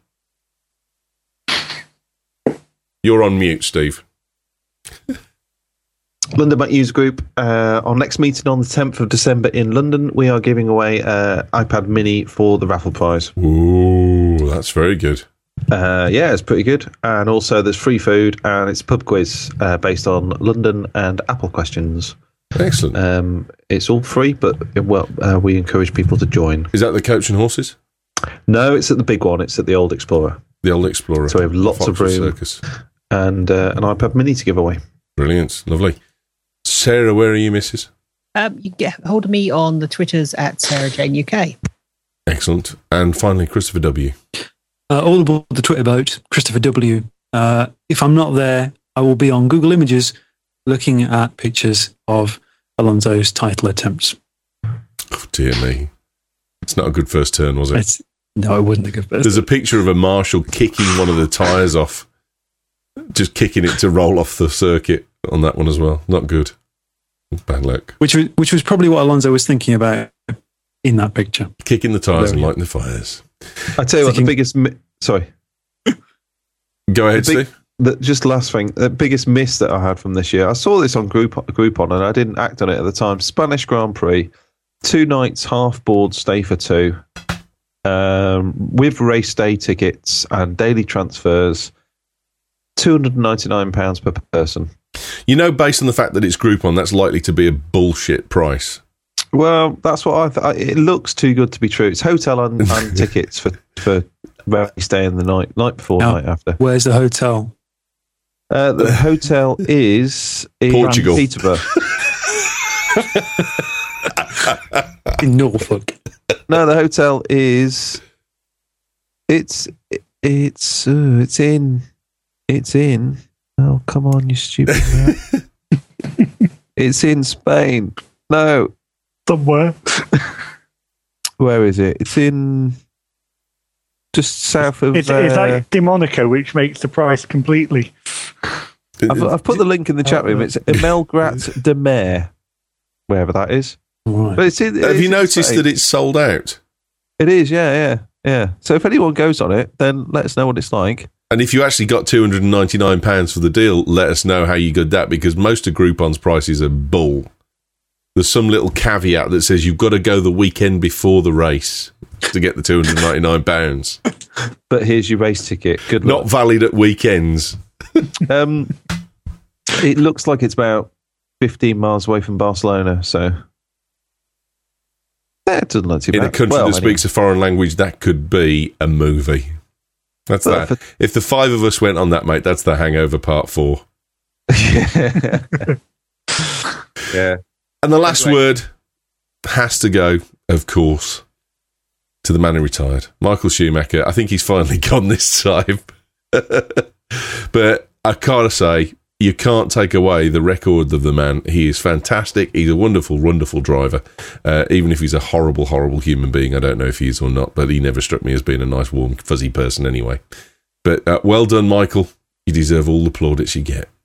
You're on mute, Steve. London Mac User Group, uh, our next meeting on the tenth of December in London, we are giving away uh, iPad Mini for the raffle prize. Ooh, that's very good. Uh, yeah, it's pretty good. And also there's free food and it's a pub quiz uh, based on London and Apple questions. Excellent. Um, it's all free, but well, uh, we encourage people to join. Is that the Coach and Horses? No, it's at the big one. It's at the Old Explorer. The Old Explorer. So we have lots of room Circus. and uh, an iPad Mini to give away. Brilliant. Lovely. Sarah, where are you, Missus? Um, you can get hold of me on the Twitters at Sarah Jane U K. Excellent. And finally, Christopher W. Uh, all aboard the Twitter boat, Christopher W. Uh, if I'm not there, I will be on Google Images looking at pictures of Alonso's title attempts. Oh, dear me. It's not a good first turn, was it? It's, no, it wasn't a good first. There's a picture of a marshal kicking one of the tyres off. Just kicking it to roll off the circuit on that one as well. Not good. Bad luck. Which was, which was probably what Alonso was thinking about in that picture. Kicking the tyres and lighting the fires. I tell you what, the biggest... Mi- sorry. Go ahead, the big, Steve. The, just last thing, the biggest miss that I had from this year, I saw this on Group Groupon and I didn't act on it at the time. Spanish Grand Prix, two nights, half board, stay for two, um, with race day tickets and daily transfers, two hundred ninety-nine pounds per person. You know, based on the fact that it's Groupon, that's likely to be a bullshit price. Well, that's what I thought. It looks too good to be true. It's hotel and, and tickets for, for race day and the night, night before, Now, night after. Where's the hotel? Uh, the hotel is in Portugal. Peterborough. In Norfolk. No, the hotel is. It's it's uh, it's in it's in. Oh, come on, you stupid man! It's in Spain. No, Somewhere. where is it? It's in just south of. It's, uh, it's like De Monaco, which makes the price completely. I've, I've put the link in the chat room. It's Emelgrat de Mer, wherever that is. Right. But it's in, Have it's you in noticed Spain. that it's sold out? It is, yeah, yeah, yeah. So if anyone goes on it, then let us know what it's like. And if you actually got two hundred ninety-nine pounds for the deal, let us know how you got that, because most of Groupon's prices are bull. There's some little caveat that says you've got to go the weekend before the race to get the two hundred ninety-nine pounds. But here's your race ticket. Good luck. Not valid at weekends. Um, it looks like it's about fifteen miles away from Barcelona, so yeah, it doesn't look too In bad. a country Well, that speaks a foreign language, that could be a movie. That's Well, that. If the five of us went on that, mate, that's the Hangover Part Four. yeah. yeah. And the last Anyway. word has to go, of course, to the man who retired, Michael Schumacher. I think he's finally gone this time. But I gotta say, you can't take away the record of the man. He is fantastic. He's a wonderful, wonderful driver. Uh, even if he's a horrible, horrible human being, I don't know if he is or not, but he never struck me as being a nice, warm, fuzzy person anyway. But uh, well done, Michael. You deserve all the plaudits you get.